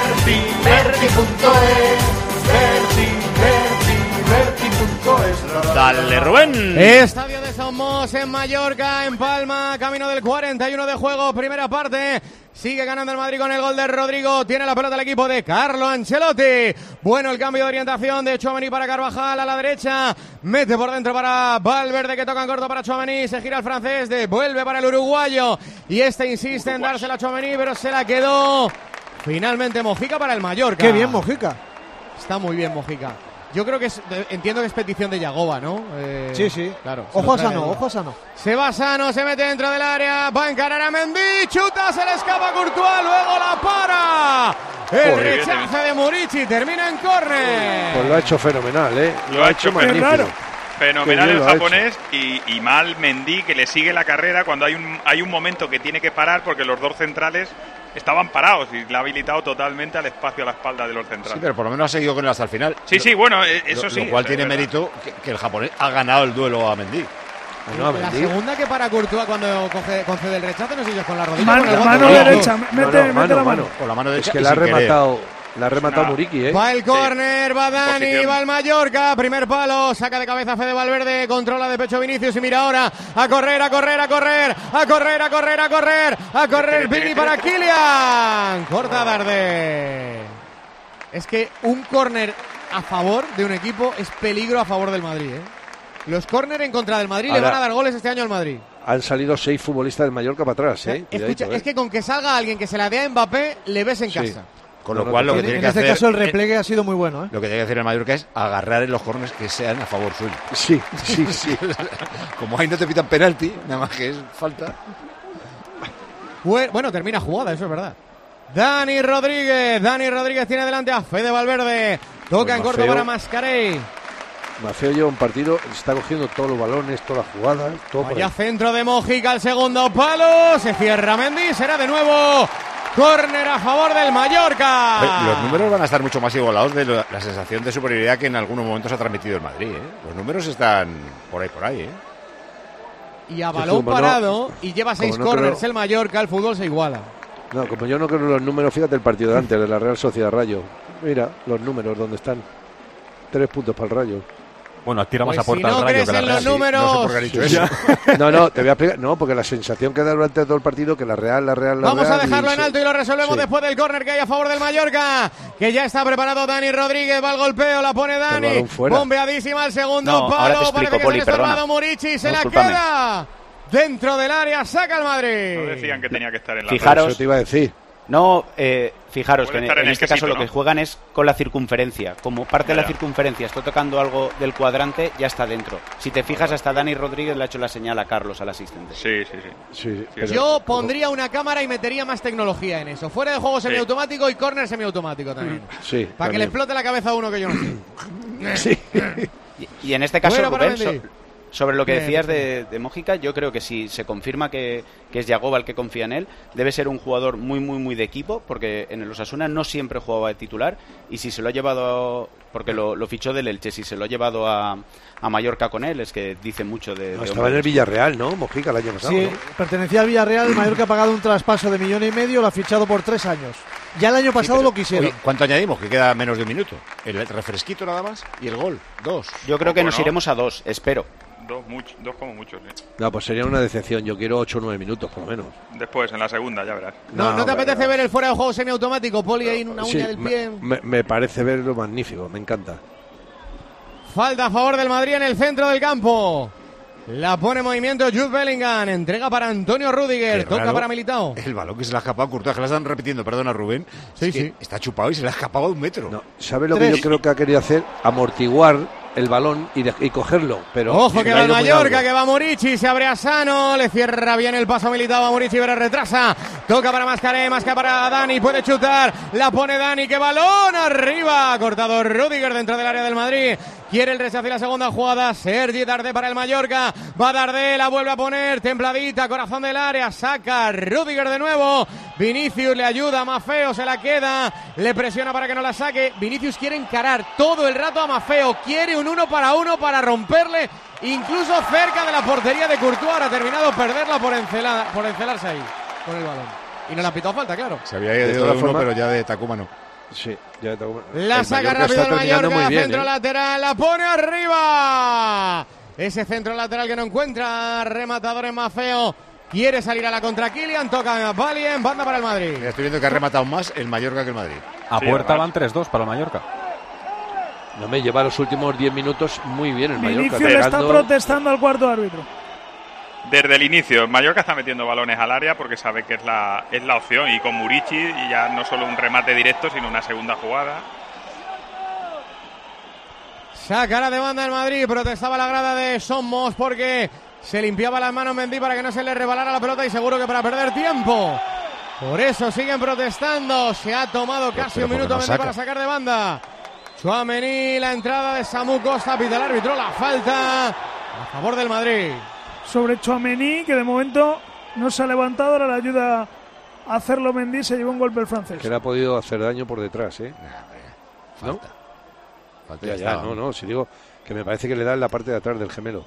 Berti.es. Dale, Rubén. Estadio de Somos en Mallorca, en Palma, camino del 41 de juego, primera parte. Sigue ganando el Madrid con el gol de Rodrigo. Tiene la pelota el equipo de Carlo Ancelotti. Bueno, el cambio de orientación de Tchouaméni para Carvajal a la derecha. Mete por dentro para Valverde, que toca en corto para Tchouaméni. Se gira el francés, devuelve para el uruguayo. Y insiste en dársela a Tchouaméni, pero se la quedó. Finalmente Mojica para el Mallorca. Qué bien Mojica. Está muy bien Mojica. Yo creo que entiendo que es petición de Yagoba, ¿no? Sí. Claro. Ojo a Sano. Se va Sano, se mete dentro del área, va a encarar a Mendy, chuta, se le escapa Courtois, luego la para. El rechace de Murici, termina en córner. Pues lo ha hecho fenomenal, ¿eh? Lo ha hecho magnífico. Fenomenal el japonés y mal Mendy, que le sigue la carrera cuando hay un momento que tiene que parar porque los dos centrales estaban parados y le ha habilitado totalmente al espacio a la espalda de los centrales. Sí, pero por lo menos ha seguido con él hasta el final. Sí, bueno, eso sí. Lo cual tiene mérito que el japonés ha ganado el duelo a Mendy. La segunda que para Courtois cuando concede el rechazo, no sé si es con la rodilla. Mano derecha, mete la mano. Con la mano derecha. Es que la ha rematado Muriqui, ¿eh? Va el córner, va Dani, va el Mallorca, primer palo, saca de cabeza Fede Valverde, controla de pecho Vinicius y mira ahora a correr Vini para Kylian. Corta Darder. Es que un córner a favor de un equipo es peligro a favor del Madrid, ¿eh? Los córner en contra del Madrid le van a dar goles este año al Madrid. Han salido 6 futbolistas del Mallorca para atrás, ¿eh? Escucha, es que con que salga alguien que se la dé a Mbappé, le ves en casa. Con lo cual, lo que tiene que hacer. En este caso, el repliegue ha sido muy bueno, ¿eh? Lo que tiene que hacer el Mallorca es agarrar en los córneres que sean a favor suyo. Sí. Como ahí no te pitan penalti, nada más que es falta. Bueno, termina jugada, eso es verdad. Dani Rodríguez tiene delante a Fede Valverde. Toca en corto para Mascarell. Mafeo lleva un partido, está cogiendo todos los balones, todas las jugadas, todo. Vaya centro de Mojica al segundo palo. Se cierra Mendy, será de nuevo córner a favor del Mallorca. Los números van a estar mucho más igualados de la sensación de superioridad que en algunos momentos ha transmitido el Madrid, ¿eh? Los números están por ahí, ¿eh? Y a balón parado, y lleva 6 córners el Mallorca, el fútbol se iguala. No, como yo no creo en los números, fíjate el partido de antes, de la Real Sociedad Rayo. Mira los números, ¿dónde están? 3 puntos para el Rayo. Bueno, tira más a puerta al Rayo que la Real. No sé por qué ha dicho eso. No, te voy a explicar. No, porque la sensación que da durante todo el partido que la Real. Vamos a dejarlo en alto y lo resolvemos después del córner que hay a favor del Mallorca. Que ya está preparado Dani Rodríguez. Va el golpeo, la pone Dani. Bombeadísima al segundo palo. Parece que se le está armado Murici. Se la queda dentro del área. Saca el Madrid. No decían que tenía que estar en la Fijaros. Eso te iba a decir. No, fijaros que en este caso sitio, lo que juegan es con la circunferencia. Como parte de la circunferencia está tocando algo del cuadrante, ya está dentro. Si te fijas, hasta Dani Rodríguez le ha hecho la señal a Carlos, al asistente. Sí. Yo pondría una cámara y metería más tecnología en eso. Fuera de juego semiautomático y córner semiautomático también. Sí. Para que le explote la cabeza a uno que yo no sé. Sí. Y en este caso, Rubén, sobre lo que Bien, decías de Mojica, yo creo que si se confirma que es Yagoba el que confía en él, debe ser un jugador muy de equipo, porque en el Osasuna no siempre jugaba de titular, y si se lo ha llevado, porque lo fichó del Elche, si se lo ha llevado a Mallorca con él, es que dice mucho de estaba en el Villarreal, ¿no? Mojica el año pasado. Sí, ¿no? pertenecía al Villarreal. El Mallorca ha pagado un traspaso de 1,5 millones, lo ha fichado por 3 años. Ya el año pasado lo quisieron. Oye, ¿cuánto añadimos? Que queda menos de un minuto. El refresquito nada más y el gol. 2. Yo creo que nos iremos a 2, espero. 2 como muchos, ¿eh? No, pues sería una decepción. Yo quiero 8 o 9 minutos, por lo menos. Después, en la segunda, ya verás. ¿No te apetece ver el fuera de juego semiautomático, Poli, ahí en una uña del pie? Me parece verlo magnífico, me encanta. Falta a favor del Madrid en el centro del campo. La pone en movimiento Jude Bellingham. Entrega para Antonio Rüdiger. Toca para Militao. El balón que se le ha escapado a Courtois, que la están repitiendo, perdona Rubén. Sí. Está chupado y se le ha escapado a 1 metro. No, ¿sabe lo que yo creo que ha querido hacer? Amortiguar el balón y cogerlo. Pero ojo que va el Mallorca, que va Murici, se abre a Sano, le cierra bien el paso Militao a Murici, pero retrasa. Toca para Mascarell, para Dani, puede chutar. La pone Dani, que balón arriba. Cortado Rüdiger dentro del área del Madrid. Quiere el rechazo y la segunda jugada. Sergi Darder para el Mallorca. Va Darder, la vuelve a poner. Templadita, corazón del área. Saca Rüdiger de nuevo. Vinicius le ayuda. Mafeo se la queda. Le presiona para que no la saque. Vinicius quiere encarar todo el rato a Mafeo. Quiere un 1 para 1 para romperle. Incluso cerca de la portería de Courtois. Ahora ha terminado perderla por encelarse ahí con el balón. Y no le ha pitado falta, claro. Se había ido de uno, pero ya de Takuma no. Sí, ya la saca rápido el Mallorca, centro lateral, la pone arriba. Ese centro lateral que no encuentra rematador en Maffeo. Quiere salir a la contra Kylian, toca Valien, banda para el Madrid. Estoy viendo que ha rematado más el Mallorca que el Madrid. A puerta van 3-2 para el Mallorca. No me lleva los últimos 10 minutos muy bien el Mallorca. Vinicius le está protestando al cuarto árbitro. Desde el inicio, el Mallorca está metiendo balones al área porque sabe que es la opción. Y con Murici, y ya no solo un remate directo, sino una segunda jugada. Sacará de banda el Madrid, protestaba la grada de Somos porque se limpiaba las manos Mendy para que no se le rebalara la pelota y seguro que para perder tiempo. Por eso siguen protestando. Se ha tomado casi un minuto Mendy para sacar de banda. Tchouaméni, la entrada de Samu Costa, pita el árbitro, la falta a favor del Madrid. Sobre Tchouaméni, que de momento no se ha levantado, ahora le ayuda a hacerlo Mendy, se llevó un golpe el francés. Que le ha podido hacer daño por detrás, ¿eh? Falta. ¿No? Ya, no, si digo que me parece que le da en la parte de atrás del gemelo.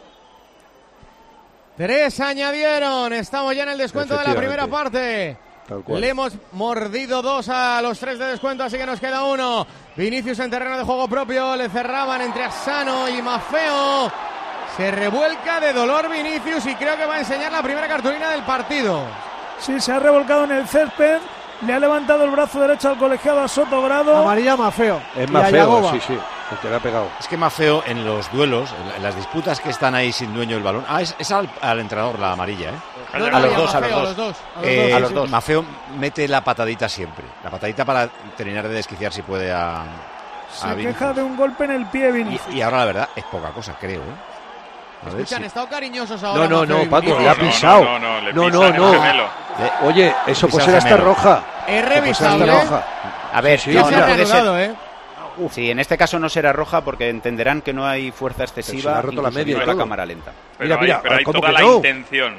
3 añadieron, estamos ya en el descuento de la primera parte. Le hemos mordido 2 a los 3 de descuento, así que nos queda 1. Vinicius en terreno de juego propio, le cerraban entre Asano y Maffeo. Se revuelca de dolor Vinicius y creo que va a enseñar la primera cartulina del partido. Sí, se ha revolcado en el césped, le ha levantado el brazo derecho al colegiado a Sotogrado. Amarilla Maffeo. Es Maffeo, sí, el que le ha pegado. Es que Maffeo en los duelos, en las disputas que están ahí sin dueño del balón. Es al entrenador la amarilla, ¿eh? A los dos. Maffeo mete la patadita siempre. La patadita para terminar de desquiciar si puede a Se queja de un golpe en el pie Vinicius. Y ahora la verdad es poca cosa, creo, ¿eh? Escuchan, estado cariñosos ahora. No, Paco, le ha pisado. No. Oye, eso puede ser hasta roja. Es revisable. A ver, sí, no puede ser. Sí, en este caso no será roja porque entenderán que no hay fuerza excesiva, ha roto la media y la cámara lenta. Pero hay toda la intención,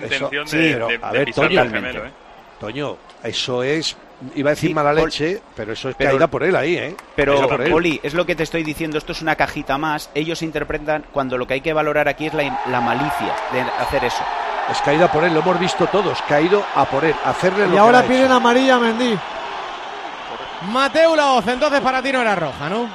de pisar el gemelo, ¿eh? Toño, eso es, iba a decir mala leche, pero eso es caída por él ahí, ¿eh? Pero, Poli, es lo que te estoy diciendo, esto es una cajita más. Ellos interpretan cuando lo que hay que valorar aquí es la malicia de hacer eso. Es caída por él, lo hemos visto todos, caído a por él, hacerle lo que y ahora piden amarilla a Mendy. Mateu Laoz, entonces para ti no era roja, ¿no?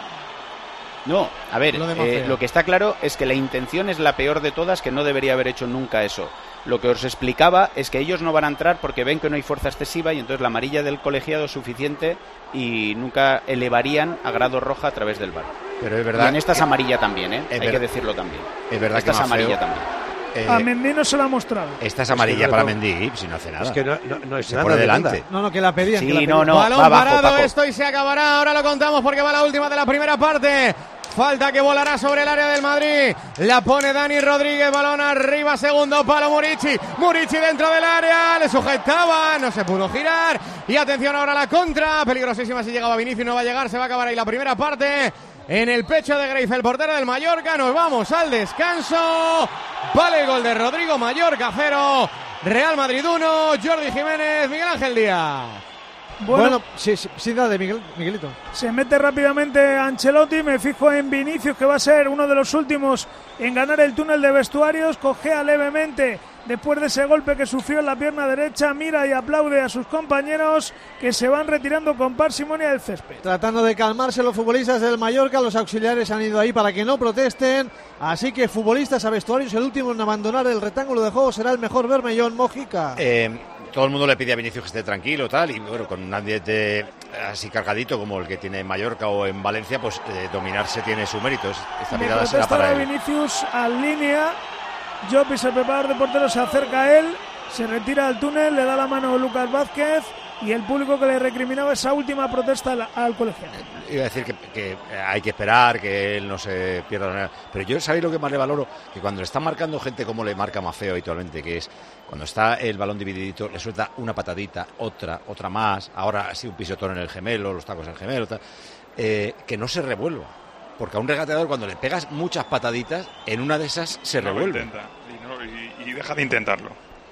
No, a ver, lo que está claro es que la intención es la peor de todas, que no debería haber hecho nunca eso. Lo que os explicaba es que ellos no van a entrar porque ven que no hay fuerza excesiva y entonces la amarilla del colegiado es suficiente y nunca elevarían a grado roja a través del VAR. Pero es verdad. Y en esta es amarilla también, ¿eh? Hay que decirlo también. Es verdad esta que es amarilla también. A Mendy no se la ha mostrado. Esta es amarilla para Mendy, si no hace nada. Es que no es se nada pone delante. No, que la pedían. Sí, que la pedían. Balón va abajo, parado Paco. esto y se acabará. Ahora lo contamos porque va la última de la primera parte. Falta que volará sobre el área del Madrid. La pone Dani Rodríguez. Balón arriba, segundo palo Murici. Murici dentro del área. Le sujetaba. No se pudo girar. Y atención ahora a la contra. Peligrosísima si llegaba Vinicius. No va a llegar. Se va a acabar ahí la primera parte. En el pecho de Greif, el portero del Mallorca. Nos vamos al descanso. Vale el gol de Rodrigo. Mallorca 0. Real Madrid 1. Jordi Jiménez. Miguel Ángel Díaz. Bueno, sí, dale, Miguelito. Se mete rápidamente Ancelotti, me fijo en Vinicius, que va a ser uno de los últimos en ganar el túnel de vestuarios, cojea levemente después de ese golpe que sufrió en la pierna derecha, mira y aplaude a sus compañeros que se van retirando con parsimonia del césped. Tratando de calmarse los futbolistas del Mallorca, los auxiliares han ido ahí para que no protesten, así que futbolistas a vestuarios, el último en abandonar el rectángulo de juego será el mejor Bermellón, Mojica. Todo el mundo le pide a Vinicius que esté tranquilo, tal, y bueno, con un ambiente así cargadito como el que tiene en Mallorca o en Valencia, pues dominarse tiene su mérito. Esta mirada será para él. Vinicius al línea, Llopis, el preparador de portero, se acerca a él, se retira al túnel, le da la mano a Lucas Vázquez y el público que le recriminaba esa última protesta al colegiado. Iba a decir que hay que esperar, que él no se pierda la manera. Pero yo, ¿sabéis lo que más le valoro? Que cuando le están marcando gente como le marca Maffeo habitualmente, que es cuando está el balón divididito, le suelta una patadita, otra más, ahora así un pisotón en el gemelo, los tacos en el gemelo, tal, que no se revuelva. Porque a un regateador, cuando le pegas muchas pataditas, en una de esas se revuelve. Y deja de intentarlo.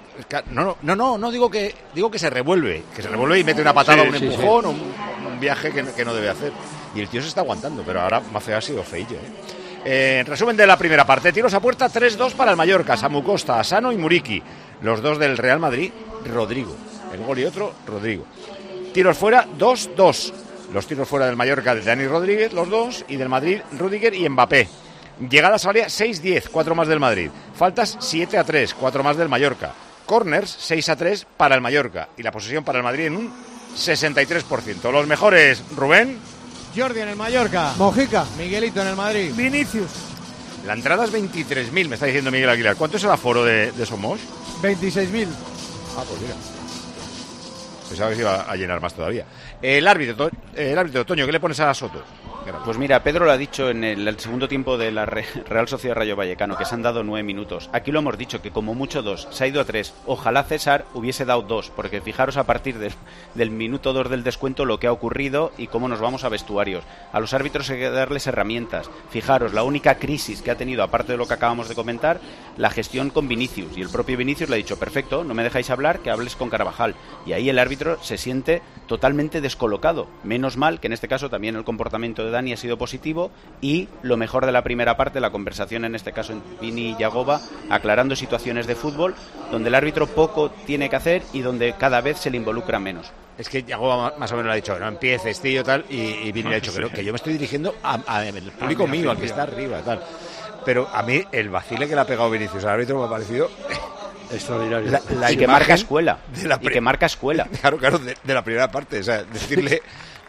No, digo que se revuelve y mete una patada, un empujón, un viaje que no debe hacer. Y el tío se está aguantando, pero ahora Maffeo ha sido feillo, En resumen de la primera parte, tiros a puerta 3-2 para el Mallorca, Samu Costa, Asano y Muriqui. Los dos del Real Madrid, Rodrigo. El gol y otro, Rodrigo. Tiros fuera, 2-2. Los tiros fuera del Mallorca de Dani Rodríguez, los dos, y del Madrid, Rüdiger y Mbappé. Llegadas al área 6-10, 4 más del Madrid. Faltas 7-3, 4 más del Mallorca. Corners 6-3 para el Mallorca. Y la posesión para el Madrid en un 63%. Los mejores, Rubén. Jordi en el Mallorca. Mojica. Miguelito en el Madrid. Vinicius. La entrada es 23.000, me está diciendo Miguel Aguilar. ¿Cuánto es el aforo de Somos? 26.000. Ah, pues mira. Pensaba que se iba a llenar más todavía. El árbitro, Toño, ¿qué le pones a Soto? Pues mira, Pedro lo ha dicho en el segundo tiempo de la Real Sociedad Rayo Vallecano, que se han dado 9 minutos. Aquí lo hemos dicho, que como mucho 2, se ha ido a 3. Ojalá César hubiese dado 2, porque fijaros a partir del minuto 2 del descuento lo que ha ocurrido y cómo nos vamos a vestuarios. A los árbitros hay que darles herramientas. Fijaros, la única crisis que ha tenido, aparte de lo que acabamos de comentar, la gestión con Vinicius. Y el propio Vinicius le ha dicho, perfecto, no me dejáis hablar, que hables con Carvajal. Y ahí el árbitro se siente totalmente descolocado. Menos mal que en este caso también el comportamiento de Dani ha sido positivo, y lo mejor de la primera parte, la conversación en este caso en Vini y Yagoba, aclarando situaciones de fútbol donde el árbitro poco tiene que hacer y donde cada vez se le involucra menos. Es que Yagoba más o menos le ha dicho, no empieces, tío, tal, y Vini le ha dicho que yo me estoy dirigiendo al público mío, al que está arriba, tal. Pero a mí el vacile que le ha pegado Vinicius al árbitro me ha parecido extraordinario. Y que marca escuela. Que marca escuela. Claro, de la primera parte. O sea, decirle...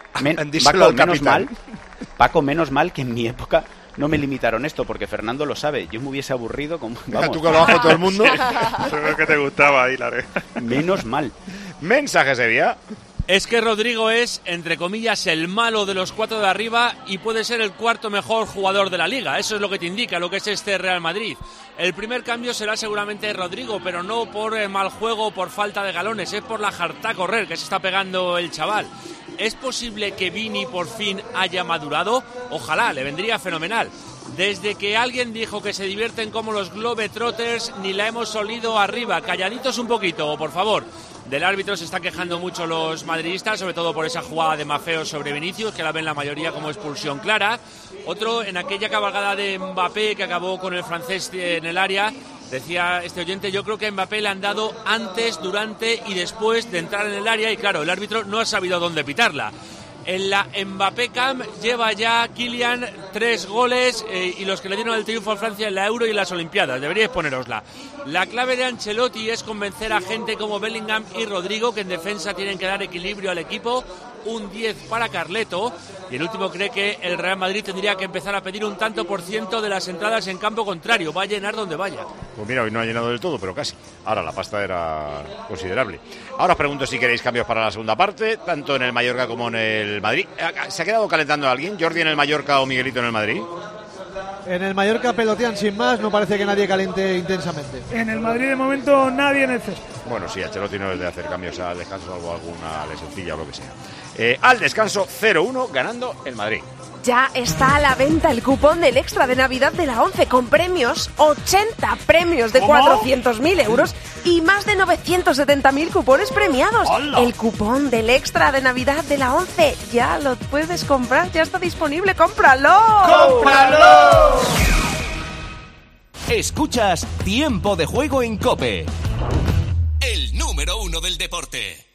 Paco, menos mal que en mi época no me limitaron esto, porque Fernando lo sabe. Yo me hubiese aburrido como... Vamos. Tú que lo bajo todo el mundo. Creo que te gustaba ahí, Largue. Menos mal. Mensaje Sevilla. Es que Rodrigo es, entre comillas, el malo de los 4 de arriba y puede ser el 4º mejor jugador de la Liga. Eso es lo que te indica lo que es este Real Madrid. El primer cambio será seguramente Rodrigo, pero no por mal juego o por falta de galones, es por la jarta a correr que se está pegando el chaval. ¿Es posible que Vini por fin haya madurado? Ojalá, le vendría fenomenal. Desde que alguien dijo que se divierten como los Globetrotters, ni la hemos olido arriba. Calladitos un poquito, por favor. Del árbitro se están quejando mucho los madridistas, sobre todo por esa jugada de Maffeo sobre Vinicius, que la ven la mayoría como expulsión clara. Otro, en aquella cabalgada de Mbappé que acabó con el francés en el área, decía este oyente, yo creo que a Mbappé le han dado antes, durante y después de entrar en el área, y claro, el árbitro no ha sabido dónde pitarla. En la Mbappé Camp lleva ya Kylian 3 goles y los que le dieron el triunfo a Francia en la Euro y en las Olimpiadas. Deberíais ponerosla. La clave de Ancelotti es convencer a gente como Bellingham y Rodrigo, que en defensa tienen que dar equilibrio al equipo. Un 10 para Carleto. Y el último cree que el Real Madrid tendría que empezar a pedir un tanto por ciento de las entradas en campo contrario. Va a llenar donde vaya. Pues mira, hoy no ha llenado del todo, pero casi. Ahora la pasta era considerable. Ahora os pregunto si queréis cambios para la segunda parte, tanto en el Mallorca como en el Madrid. ¿Se ha quedado calentando alguien? ¿Jordi en el Mallorca o Miguelito en el Madrid? En el Mallorca pelotean sin más, no parece que nadie caliente intensamente. En el Madrid de momento nadie en el césped. Bueno, sí, Ancelotti no es de hacer cambios al descanso, salvo alguna lesioncilla o lo que sea. Al descanso 0-1 ganando el Madrid. Ya está a la venta el cupón del Extra de Navidad de la ONCE con premios, 80 premios de 400.000 euros y más de 970.000 cupones premiados. ¡Hola! El cupón del Extra de Navidad de la ONCE ya lo puedes comprar, ya está disponible, ¡cómpralo! ¡Cómpralo! Escuchas Tiempo de Juego en COPE, el número 1 del deporte.